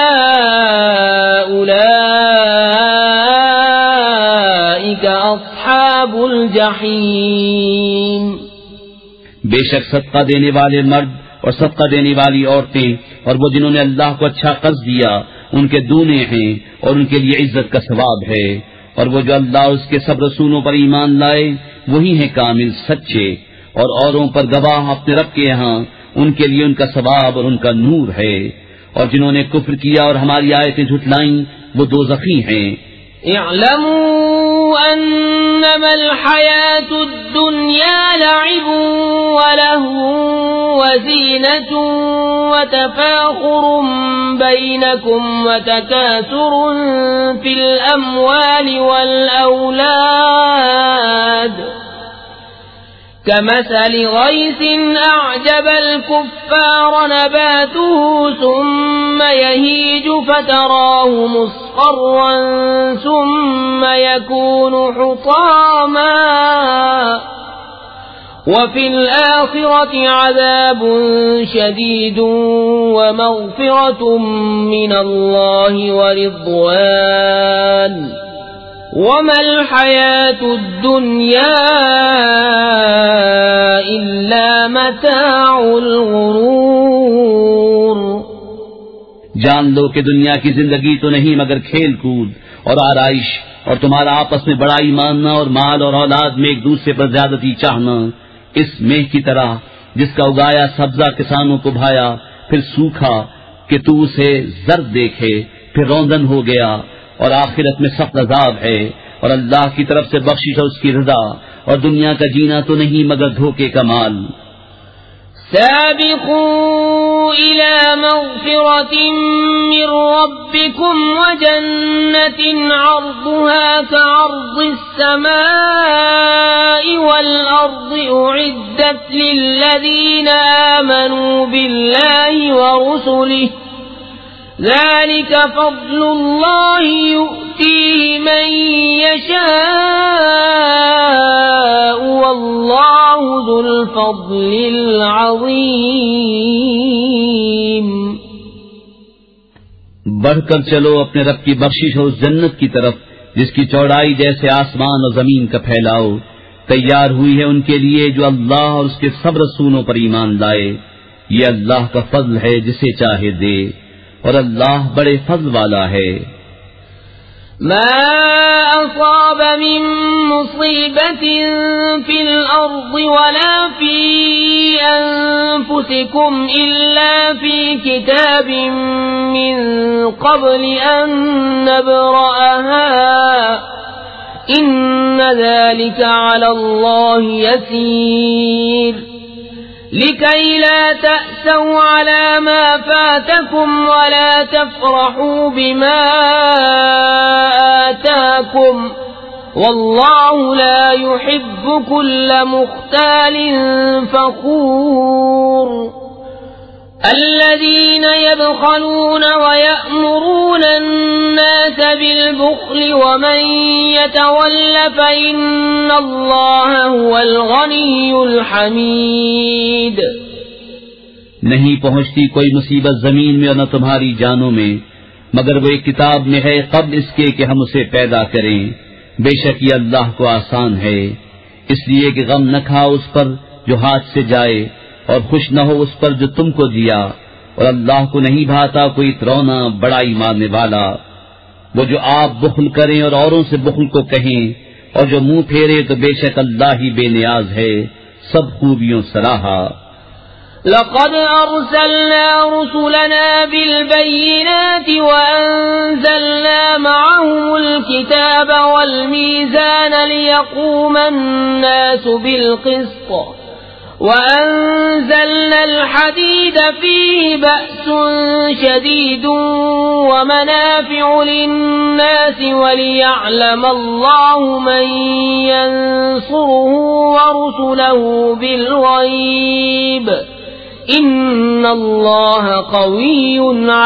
أولئك أصحاب الجحيم۔ بے شک صدقہ دینے والے مرد اور صدقہ دینے والی عورتیں اور وہ جنہوں نے اللہ کو اچھا قرض دیا ان کے دونے ہیں اور ان کے لیے عزت کا ثواب ہے، اور وہ جو اللہ اس کے سب رسولوں پر ایمان لائے وہی ہیں کامل سچے، اور اوروں پر گواہ اپنے رب کے یہاں ان کے لیے ان کا ثواب اور ان کا نور ہے، اور جنہوں نے کفر کیا اور ہماری آیتیں جھٹلائیں وہ دوزخی ہیں۔ اعلموا انما الحياة الدنيا لعب ولهو وزينة وتفاخر بينكم وتكاثر في الأموال والأولاد كمثل غيث أعجب الكفار نباته ثم يهيج فتراه مصفرا ثم يكون حطاما وفي الآخرة عذاب شديد ومغفرة من الله ورضوان وما الحياة الدنيا إلا متاع الغرور۔ جان لو کہ دنیا کی زندگی تو نہیں مگر کھیل کود اور آرائش، اور تمہارا آپس میں بڑائی ماننا اور مال اور اولاد میں ایک دوسرے پر زیادتی چاہنا، اس میہ کی طرح جس کا اگایا سبزہ کسانوں کو بھایا پھر سوکھا کہ تو اسے زرد دیکھے پھر روندن ہو گیا، اور آخرت میں سخت عذاب ہے، اور اللہ کی طرف سے بخشش ہے اس کی رضا، اور دنیا کا جینا تو نہیں مگر دھوکے کا مال۔ سابقوا إلى مغفرة من ربكم وجنة عرضها كعرض السماء والأرض أعدت للذين آمنوا بالله ورسله ذلك فضل الله يؤتيه من يشاء والله ذو الفضل العظيم۔ بڑھ کر چلو اپنے رب کی بخشش ہو اس جنت کی طرف جس کی چوڑائی جیسے آسمان اور زمین کا پھیلاؤ، تیار ہوئی ہے ان کے لیے جو اللہ اور اس کے سب رسولوں پر ایمان لائے. یہ اللہ کا فضل ہے جسے چاہے دے، اور اللہ بڑے فضل والا ہے. ما أصاب من مصيبة في الأرض ولا في أنفسكم إلا في كتاب من قبل أن نبرأها إن ذلك على الله يسير لكي لا تأسوا على ما فاتكم ولا تفرحوا بما آتاكم والله لا يحب كل مختال فخور. الذين يبخلون ويأمرون الناس بالبخل ومن يتول فإن الله هو الغني الحميد. نہیں پہنچتی کوئی مصیبت زمین میں اور نہ تمہاری جانوں میں مگر وہ ایک کتاب میں ہے قبل اس کے کہ ہم اسے پیدا کریں. بے شک یہ اللہ کو آسان ہے، اس لیے کہ غم نہ کھاؤ اس پر جو ہاتھ سے جائے اور خوش نہ ہو اس پر جو تم کو دیا، اور اللہ کو نہیں بھاتا کوئی اترونا بڑائی ماننے والا. وہ جو آپ بخل کریں اور اوروں سے بخل کو کہیں اور جو منہ پھیرے تو بے شک اللہ ہی بے نیاز ہے، سب خوبیوں سراہا. لقد أرسلنا رسلنا بالبينات وأنزلنا معهم الكتاب والميزان ليقوم الناس بالقسط وأنزلنا الحديد فيه بأس شديد ومنافع للناس وليعلم الله من ينصره ورسله بالغيب إن الله قوي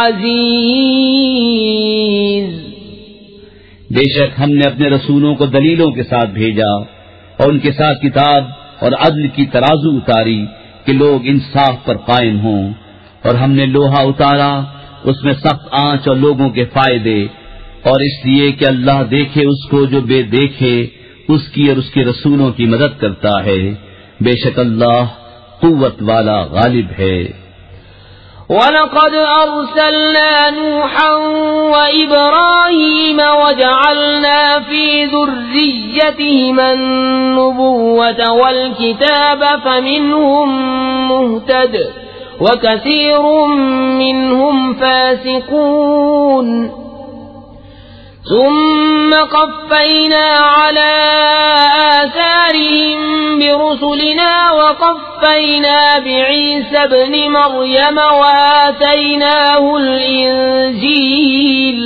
عزيز. بے شک ہم نے اپنے رسولوں کو دلیلوں کے ساتھ بھیجا اور ان کے ساتھ کتاب اور عدل کی ترازو اتاری کہ لوگ انصاف پر قائم ہوں، اور ہم نے لوہا اتارا اس میں سخت آنچ اور لوگوں کے فائدے، اور اس لیے کہ اللہ دیکھے اس کو جو بے دیکھے اس کی اور اس کے رسولوں کی مدد کرتا ہے. بے شک اللہ قوت والا غالب ہے. وَلَقَدْ أَرْسَلْنَا نُوحًا وَإِبْرَاهِيمَ وَجَعَلْنَا فِي ذُرِّيَّتِهِمَا النُّبُوَّةَ وَالْكِتَابَ فَمِنْهُمْ مُهْتَدٍ وَكَثِيرٌ مِّنْهُمْ فَاسِقُونَ. ثم قفينا على آثارهم برسلنا وقفينا بعيسى ابن مريم وآتيناه الإنجيل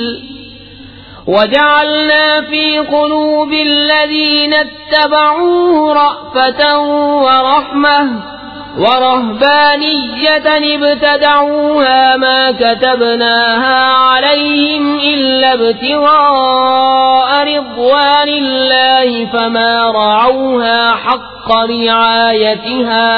وجعلنا في قلوب الذين اتبعوه رأفة ورحمة ورهبانية ابتدعوها ما كتبناها عليهم إلا ابتغاء رضوان الله فما رعوها حق رعايتها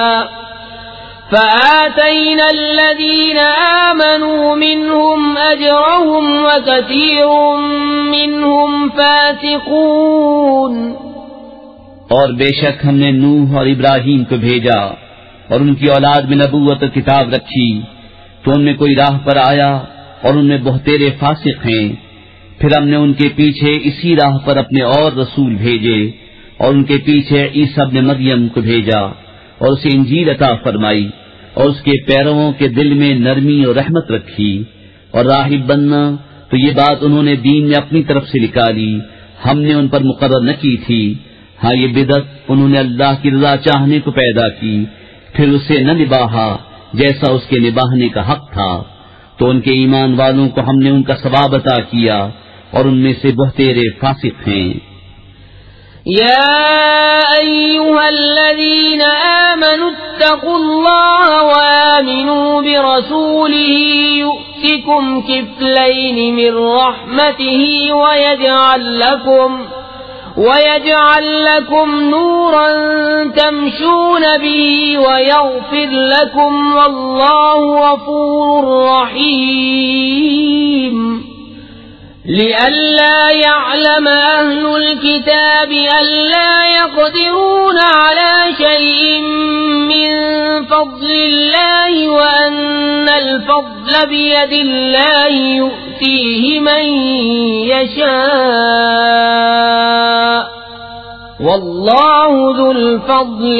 فآتينا الذين آمنوا منهم أجرهم وكثير منهم فاسقون. اور بے شک ہم نے نوح اور ابراہیم کو بھیجا اور ان کی اولاد میں نبوت اور کتاب رکھی تو ان میں کوئی راہ پر آیا اور ان میں بہتیرے فاسق ہیں. پھر ہم نے ان کے پیچھے اسی راہ پر اپنے اور رسول بھیجے اور ان کے پیچھے عیسی ابن مریم کو بھیجا اور اسے انجیل عطا فرمائی اور اس کے پیرووں کے دل میں نرمی اور رحمت رکھی. اور راہب بننا تو یہ بات انہوں نے دین میں اپنی طرف سے نکالی، ہم نے ان پر مقرر نہ کی تھی. ہاں یہ بدعت انہوں نے اللہ کی رضا چاہنے کو پیدا کی پھر اسے نہ نباہا جیسا اس کے نباہنے کا حق تھا. تو ان کے ایمان والوں کو ہم نے ان کا ثواب عطا کیا اور ان میں سے بہتیرے فاسق ہیں. يا أيها الذين آمنوا اتقوا الله وآمنوا برسوله يؤتكم كفلين من رحمته ويجعل لكم وَيَجْعَلْ لَكُمْ نُورًا تَمْشُونَ بِهِ وَيَغْفِرْ لَكُمْ وَاللَّهُ غَفُورٌ رَّحِيمٌ. لئلا يعلم أهل الكتاب ألا يقدرون على شيء من فضل الله وأن الفضل بيد الله يؤتيه من يشاء والله ذو الفضل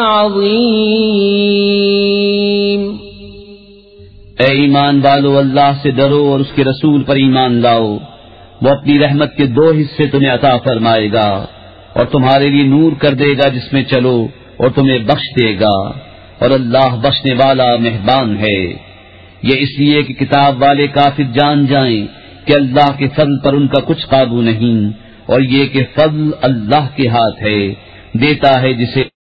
العظيم۔ اے ایمان والو، اللہ سے ڈرو اور اس کے رسول پر ایمان لاؤ، وہ اپنی رحمت کے دو حصے تمہیں عطا فرمائے گا اور تمہارے لیے نور کر دے گا جس میں چلو اور تمہیں بخش دے گا، اور اللہ بخشنے والا مہربان ہے۔ یہ اس لیے کہ کتاب والے کافر جان جائیں کہ اللہ کے فضل پر ان کا کچھ قابو نہیں، اور یہ کہ فضل اللہ کے ہاتھ ہے، دیتا ہے جسے